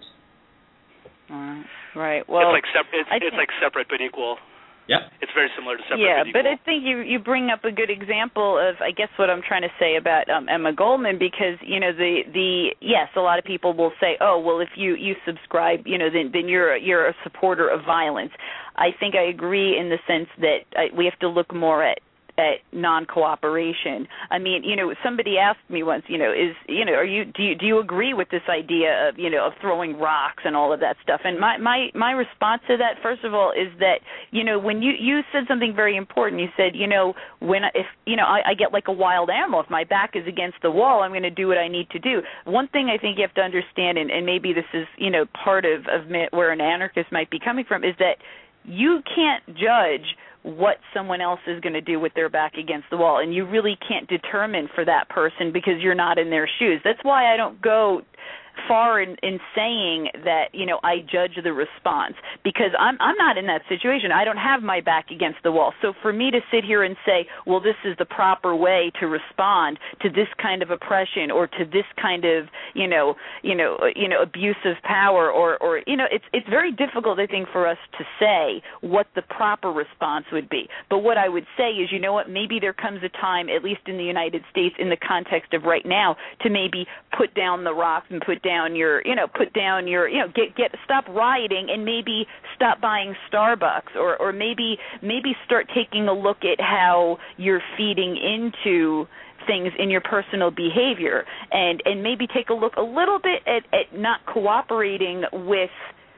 Uh, right. Well, it's like sep- it's, it's think, like separate but equal. Yeah. It's very similar to separate yeah, but equal. but I think you you bring up a good example of, I guess, what I'm trying to say about um, Emma Goldman, because, you know, the, the yes, a lot of people will say, oh, well, if you, you subscribe, you know, then then you're you're a supporter of violence. I think I agree in the sense that I, we have to look more at at non-cooperation. I mean, you know, somebody asked me once, you know, is, you know, are you do you do you agree with this idea of, you know, of throwing rocks and all of that stuff? And my my my response to that, first of all, is that, you know, when you you said something very important. You said, you know, when if you know I, I get like a wild animal, if my back is against the wall, I'm going to do what I need to do. One thing I think you have to understand, and, and maybe this is, you know, part of of where an anarchist might be coming from, is that you can't judge what someone else is going to do with their back against the wall, and you really can't determine for that person because you're not in their shoes. That's why I don't go far in, in saying that, you know, I judge the response, because I'm I'm not in that situation. I don't have my back against the wall. So for me to sit here and say, well, this is the proper way to respond to this kind of oppression or to this kind of, you know, you know, you know, abuse of power, or, or you know, it's it's very difficult, I think, for us to say what the proper response would be. But what I would say is, you know what, maybe there comes a time, at least in the United States, in the context of right now, to maybe put down the rocks and put down your, you know, put down your, you know, get get stop rioting and maybe stop buying Starbucks, or or maybe maybe start taking a look at how you're feeding into things in your personal behavior, and and maybe take a look a little bit at, at not cooperating with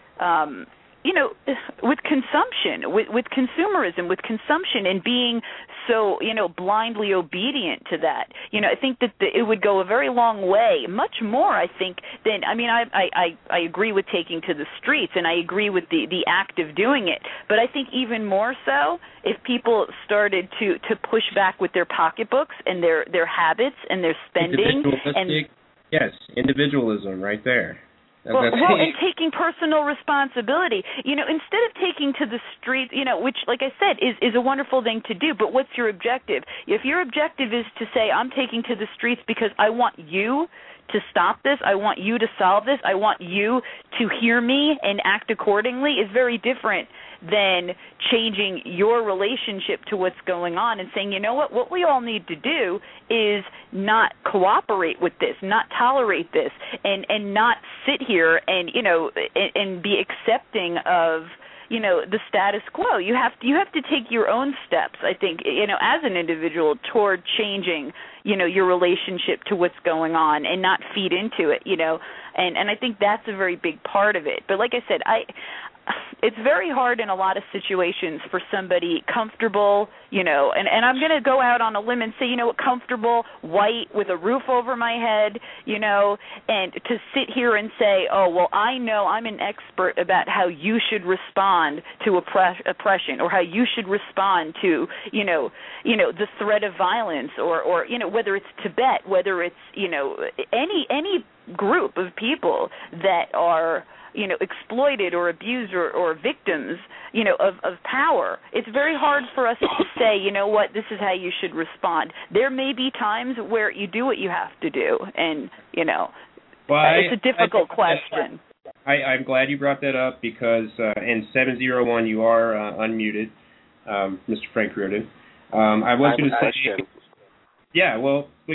um you know, with consumption, with, with consumerism, with consumption, and being so, you know, blindly obedient to that. You know, I think that the, it would go a very long way, much more, I think, than, I mean, I, I, I agree with taking to the streets, and I agree with the, the act of doing it, but I think even more so if people started to, to push back with their pocketbooks and their, their habits and their spending. and Yes, individualism right there. Well, well, and taking personal responsibility. You know, instead of taking to the streets, you know, which, like I said, is, is a wonderful thing to do, but what's your objective? If your objective is to say, I'm taking to the streets because I want you to stop this, I want you to solve this, I want you to hear me and act accordingly, is very different than changing your relationship to what's going on and saying, you know what, what we all need to do is not cooperate with this, not tolerate this, and, and not sit here and, you know, and, and be accepting of, you know, the status quo. You have to, you have to take your own steps, I think, you know, as an individual toward changing, you know, your relationship to what's going on and not feed into it, you know, and, and I think that's a very big part of it. But like I said, I, it's very hard in a lot of situations for somebody comfortable, you know, and, and I'm going to go out on a limb and say, you know, comfortable, white, with a roof over my head, you know, and to sit here and say, oh, well, I know I'm an expert about how you should respond to oppress- oppression or how you should respond to, you know, you know, the threat of violence, or, or, you know, whether it's Tibet, whether it's, you know, any any group of people that are, you know, exploited or abused or, or victims, you know, of, of power. It's very hard for us to say, you know what, this is how you should respond. There may be times where you do what you have to do, and, you know, well, uh, it's a difficult I, I, question. I, I'm glad you brought that up because uh, in seven oh one you are uh, unmuted, um, Mister Frank Reardon. Um, I was going to say, yeah, well, but,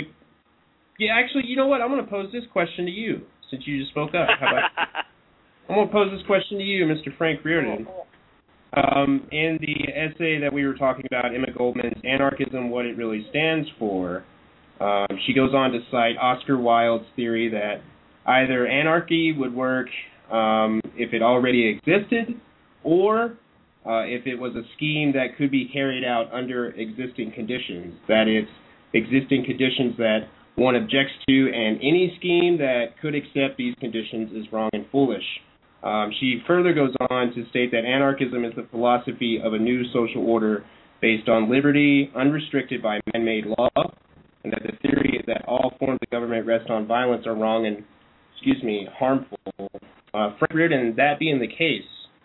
yeah, actually, you know what, I'm going to pose this question to you since you just spoke up. How about I'm going to pose this question to you, Mister Frank Reardon. Um, in the essay that we were talking about, Emma Goldman's Anarchism, What It Really Stands For, um, she goes on to cite Oscar Wilde's theory that either anarchy would work um, if it already existed, or uh, if it was a scheme that could be carried out under existing conditions, that it's existing conditions that one objects to, and any scheme that could accept these conditions is wrong and foolish. Um, she further goes on to state that anarchism is the philosophy of a new social order based on liberty, unrestricted by man-made law, and that the theory that all forms of government rest on violence are wrong and, excuse me, harmful. Uh, Frank Reardon, that being the case,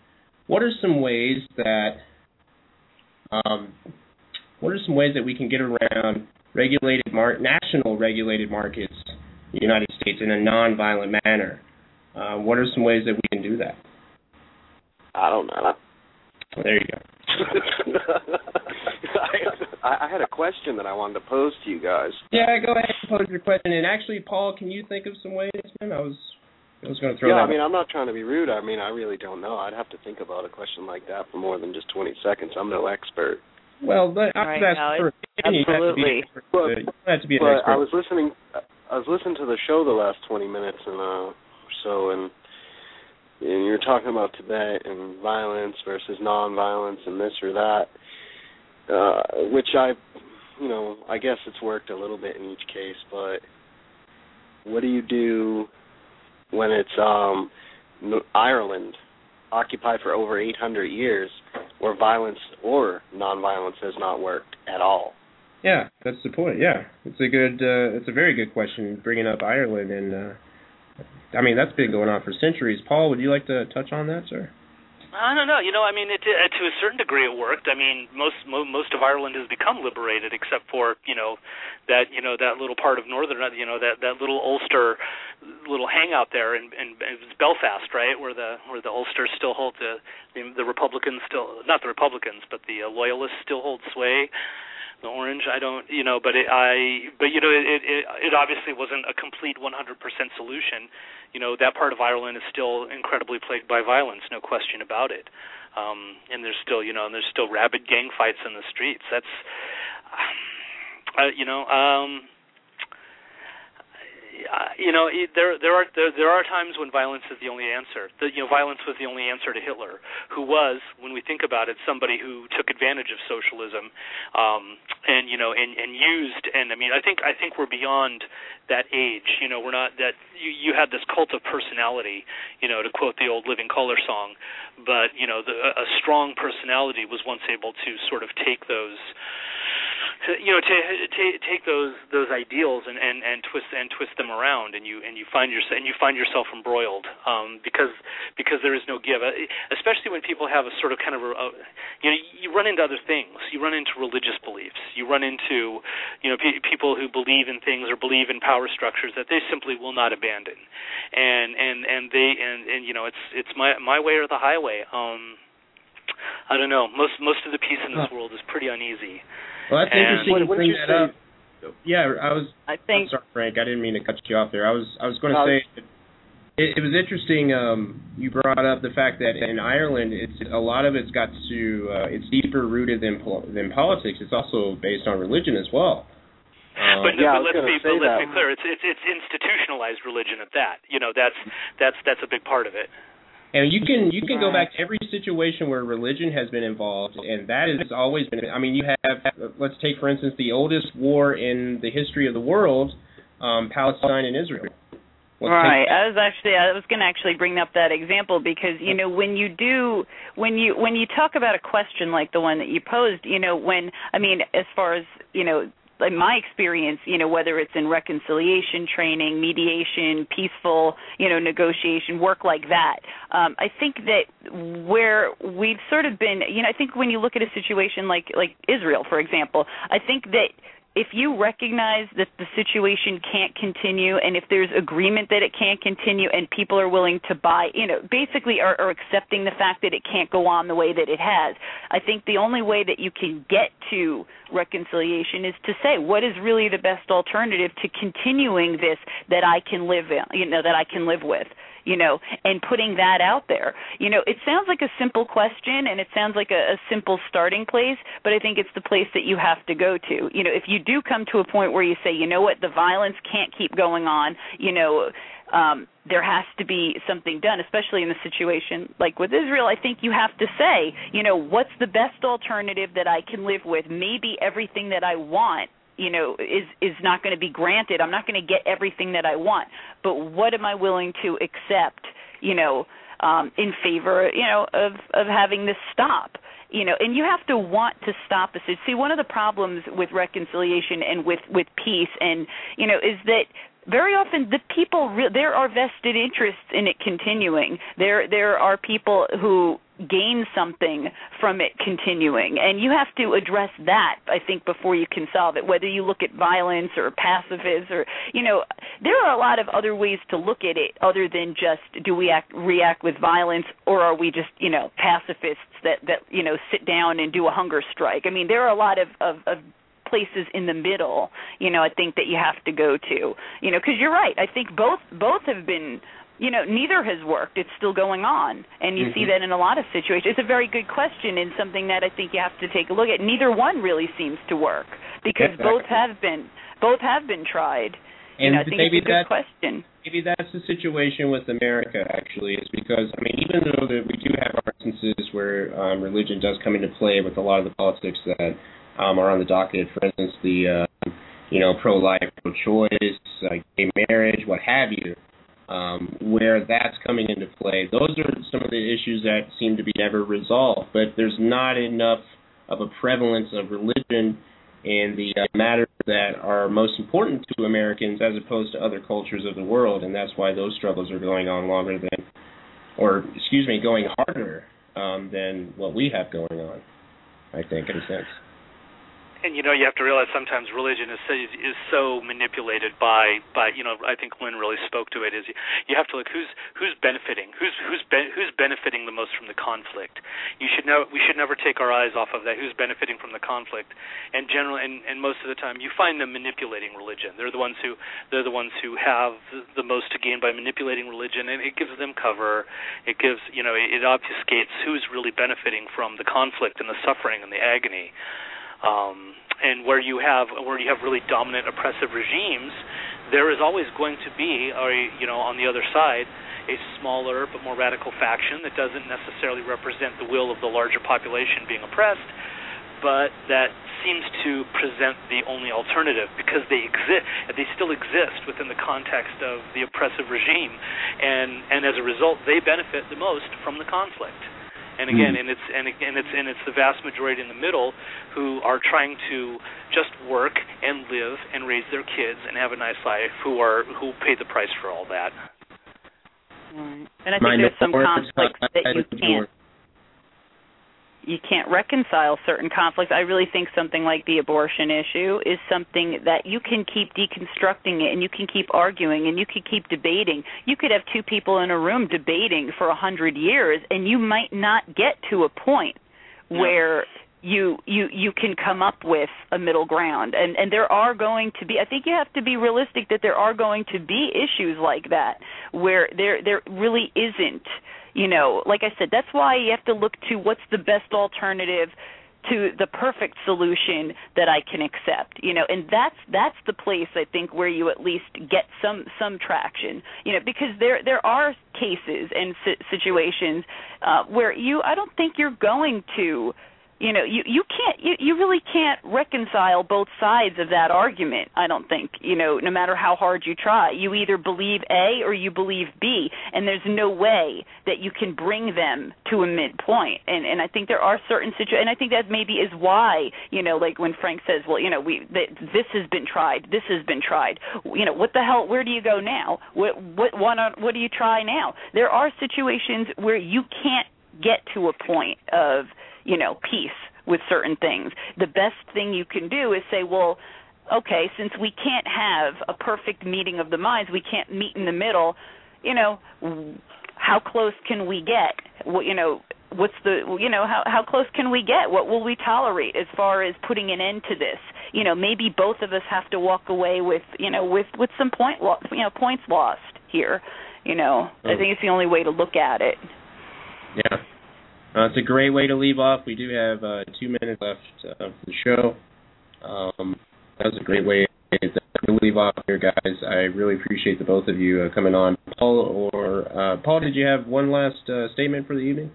what are some ways that um, what are some ways that we can get around regulated mar- national regulated markets in the United States in a nonviolent manner? Uh, what are some ways that we can do that? I don't know. Well, there you go. I, I had a question that I wanted to pose to you guys. Yeah, go ahead and pose your question. And actually, Paul, can you think of some ways, man? I was I was going to throw yeah, that I mean, up. I'm not trying to be rude. I mean, I really don't know. I'd have to think about a question like that for more than just twenty seconds. I'm no expert. Well, but I Right, was no, for opinion. absolutely. You don't have to be an But expert. I was listening. I was listening to the show the last twenty minutes and uh, so, and and you're talking about Tibet and violence versus nonviolence and this or that, uh, which I, you know, I guess it's worked a little bit in each case. But what do you do when it's um, Ireland, occupied for over eight hundred years, where violence or nonviolence has not worked at all? Yeah, that's the point. Yeah, it's a good, uh, it's a very good question, bringing up Ireland, and uh, I mean that's been going on for centuries. Paul, would you like to touch on that, sir? I don't know. You know, I mean, it, uh, to a certain degree, it worked. I mean, most mo- most of Ireland has become liberated, except for you know that you know that little part of northern, you know that, that little Ulster little hangout there in, in, in Belfast, right, where the where the Ulster still hold the the, the Republicans still not the Republicans, but the uh, Loyalists still hold sway. The Orange, I don't, you know, but it, I, but you know, it, it it obviously wasn't a complete one hundred percent solution. You know, that part of Ireland is still incredibly plagued by violence, no question about it. Um, and there's still, you know, and there's still rabid gang fights in the streets. That's, uh, you know, um, uh, you know, there there are there, there are times when violence is the only answer. The, you know, violence was the only answer to Hitler, who was, when we think about it, somebody who took advantage of socialism, um, and you know, and, and used. And I mean, I think I think we're beyond that age. You know, we're not that. You, you had this cult of personality, you know, to quote the old Living Colour song. But you know, the, a strong personality was once able to sort of take those. To, you know, to, to take those those ideals and, and, and twist and twist them around, and you and you find yourself and you find yourself embroiled um, because because there is no give. Especially when people have a sort of kind of a, a, you know, you run into other things. You run into religious beliefs. You run into you know pe- people who believe in things or believe in power structures that they simply will not abandon, and and, and they and, and you know it's it's my my way or the highway. Um, I don't know. Most most of the peace in this world is pretty uneasy. Well, that's and interesting what, to what bring did you that say? up. Yeah, I was. I think. I'm sorry, Frank. I didn't mean to cut you off there. I was. I was going to No, say it, it was interesting. Um, you brought up the fact that in Ireland, it's a lot of it's got to. Uh, it's deeper rooted than than politics. It's also based on religion as well. Um, but, yeah, but let's be say but let's that. be clear. It's it's it's institutionalized religion at that. You know, that's that's that's a big part of it. And you can you can go back to every situation where religion has been involved, and that has always been. I mean, you have. Let's take for instance the oldest war in the history of the world, um, Palestine and Israel. Let's Right. take I was actually I was going to actually bring up that example because you know when you do when you when you talk about a question like the one that you posed, you know when I mean as far as you know. In my experience, you know, whether it's in reconciliation training, mediation, peaceful, you know, negotiation, work like that, um, I think that where we've sort of been, you know, I think when you look at a situation like like Israel, for example, I think that if you recognize that the situation can't continue and if there's agreement that it can't continue and people are willing to buy, you know, basically are, are accepting the fact that it can't go on the way that it has, I think the only way that you can get to reconciliation is to say what is really the best alternative to continuing this that I can live in, you know, that I can live with. You know, and putting that out there. You know, it sounds like a simple question and it sounds like a, a simple starting place, but I think it's the place that you have to go to. You know, if you do come to a point where you say, you know what, the violence can't keep going on, you know, um, there has to be something done, especially in a situation like with Israel. I think you have to say, you know, what's the best alternative that I can live with? Maybe everything that I want you know, is is not going to be granted. I'm not going to get everything that I want, but what am I willing to accept, you know, um, in favor, you know, of, of having this stop? You know, and you have to want to stop this. See, one of the problems with reconciliation and with, with peace and, you know, is that very often the people, re- there are vested interests in it continuing. There there are people who gain something from it continuing. And you have to address that, I think, before you can solve it, whether you look at violence or pacifists or, you know, there are a lot of other ways to look at it other than just do we act, react with violence, or are we just, you know, pacifists that, that, you know, sit down and do a hunger strike. I mean, there are a lot of, of, of places in the middle, you know, I think that you have to go to, you know, because you're right. I think both both have been, you know, neither has worked. It's still going on, and you mm-hmm. see that in a lot of situations. It's a very good question and something that I think you have to take a look at. Neither one really seems to work because exactly. both have been both have been tried. And you know, I think maybe it's a good that, question. Maybe that's the situation with America, actually, is because, I mean, even though that we do have instances where um, religion does come into play with a lot of the politics that um, are on the docket, for instance, the, uh, you know, pro-life, pro-choice, uh, gay marriage, what have you, um, where that's coming into play. Those are some of the issues that seem to be never resolved, but there's not enough of a prevalence of religion in the uh, matters that are most important to Americans as opposed to other cultures of the world, and that's why those struggles are going on longer than, or excuse me, going harder um, than what we have going on, I think, in a sense. And, you know, you have to realize sometimes religion is so, is so manipulated by, by, you know, I think Lynn really spoke to it, is you, you have to look who's who's benefiting, who's who's be, who's benefiting the most from the conflict. You should know we should never take our eyes off of that, who's benefiting from the conflict. And generally, and, and most of the time, you find them manipulating religion. They're the ones who they're the ones who have the most to gain by manipulating religion, and it gives them cover. It gives, you know, it obfuscates who's really benefiting from the conflict and the suffering and the agony. Um, and where you have where you have really dominant oppressive regimes, there is always going to be, or you know, on the other side, a smaller but more radical faction that doesn't necessarily represent the will of the larger population being oppressed, but that seems to present the only alternative because they exist, they still exist within the context of the oppressive regime, and and as a result, they benefit the most from the conflict. And again, and it's and and it's and it's the vast majority in the middle who are trying to just work and live and raise their kids and have a nice life, who are who pay the price for all that. Right. And I think there's some conflicts that you can't you can't reconcile certain conflicts. I really think something like the abortion issue is something that you can keep deconstructing it, and you can keep arguing, and you can keep debating. You could have two people in a room debating for a hundred years, and you might not get to a point where you you you can come up with a middle ground. And and there are going to be, I think you have to be realistic that there are going to be issues like that where there there really isn't. You know, like I said, that's why you have to look to what's the best alternative to the perfect solution that I can accept. You know, and that's that's the place I think where you at least get some some traction. You know, because there there are cases and situations uh, where you I don't think you're going to. You know, you, you can't, you, you really can't reconcile both sides of that argument, I don't think, you know, no matter how hard you try. You either believe A or you believe B, and there's no way that you can bring them to a midpoint. And and I think there are certain situations, and I think that maybe is why, you know, like when Frank says, well, you know, we th- this has been tried, this has been tried. You know, what the hell, where do you go now? What, what, what, what do you try now? There are situations where you can't get to a point of, you know, peace with certain things. The best thing you can do is say, well, okay, since we can't have a perfect meeting of the minds, we can't meet in the middle, you know, how close can we get? What, you know, what's the, you know, how how close can we get? What will we tolerate as far as putting an end to this? You know, maybe both of us have to walk away with, you know, with, with some point, lo- you know, points lost here. You know, oh. I think it's the only way to look at it. Yeah. Uh, it's a great way to leave off. We do have uh, two minutes left uh, of the show. Um, that was a great way to leave off here, guys. I really appreciate the both of you uh, coming on. Paul, or uh, Paul, did you have one last uh, statement for the evening?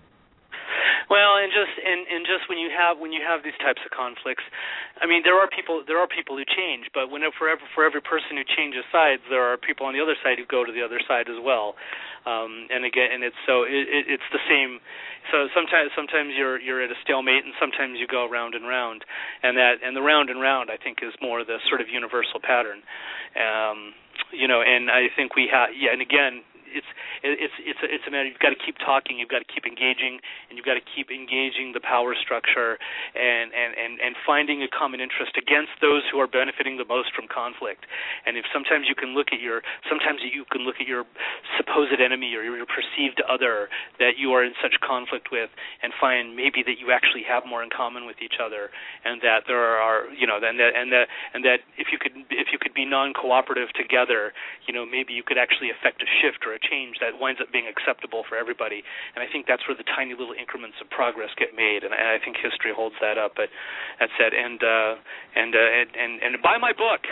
Well, and just and, and just when you have when you have these types of conflicts, I mean, there are people there are people who change, but when for every, for every person who changes sides, there are people on the other side who go to the other side as well. Um, and again, and it's so it, it, it's the same. So sometimes sometimes you're you're at a stalemate, and sometimes you go round and round, and that and the round and round I think is more the sort of universal pattern. Um, you know, and I think we have yeah, and again. it's it's it's a, it's a matter. You've got to keep talking. You've got to keep engaging, and you've got to keep engaging the power structure, and and and and finding a common interest against those who are benefiting the most from conflict. And if sometimes you can look at your sometimes you can look at your supposed enemy or your perceived other that you are in such conflict with, and find maybe that you actually have more in common with each other, and that there are you know and that and that and that if you could if you could be non-cooperative together, you know maybe you could actually affect a shift or a change that winds up being acceptable for everybody. And I think that's where the tiny little increments of progress get made, and I think history holds that up. But that's it. And uh, and, uh, and and and buy my book.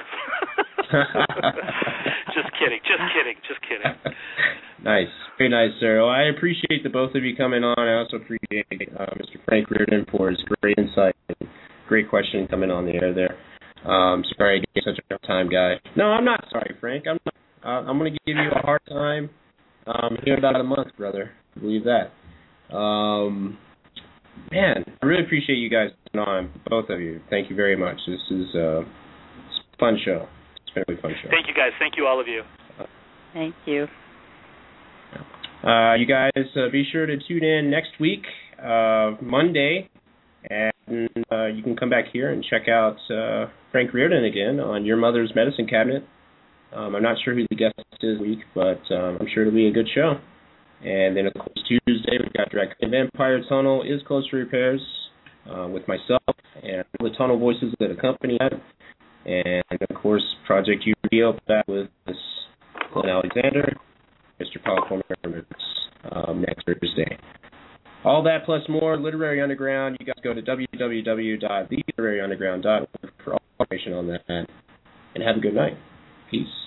Just kidding. Just kidding. Just kidding. Nice. Very nice, sir. Well, I appreciate the both of you coming on. I also appreciate uh, Mister Frank Reardon for his great insight and great question coming on the air there. Um, sorry I gave such a tough time, guy. No, I'm not sorry, Frank. I'm not. Uh, I'm going to give you a hard time um, here in about a month, brother. Believe that. Um, man, I really appreciate you guys coming on, both of you. Thank you very much. This is uh, it's a fun show. It's been a really fun show. Thank you, guys. Thank you, all of you. Thank you. Uh, you guys uh, be sure to tune in next week, uh, Monday, and uh, you can come back here and check out uh, Frank Reardon again on Your Mother's Medicine Cabinet. Um, I'm not sure who the guest is this week, but um, I'm sure it'll be a good show. And then, of course, Tuesday, we've got Dracula Vampire Tunnel is Close to Repairs uh, with myself and the tunnel voices that accompany that. And, of course, Project U D O back with this Glenn Alexander, Mister California um, next Thursday. All that plus more, Literary Underground. You guys go to w w w dot the literary underground dot org for all information on that. And have a good night. Peace.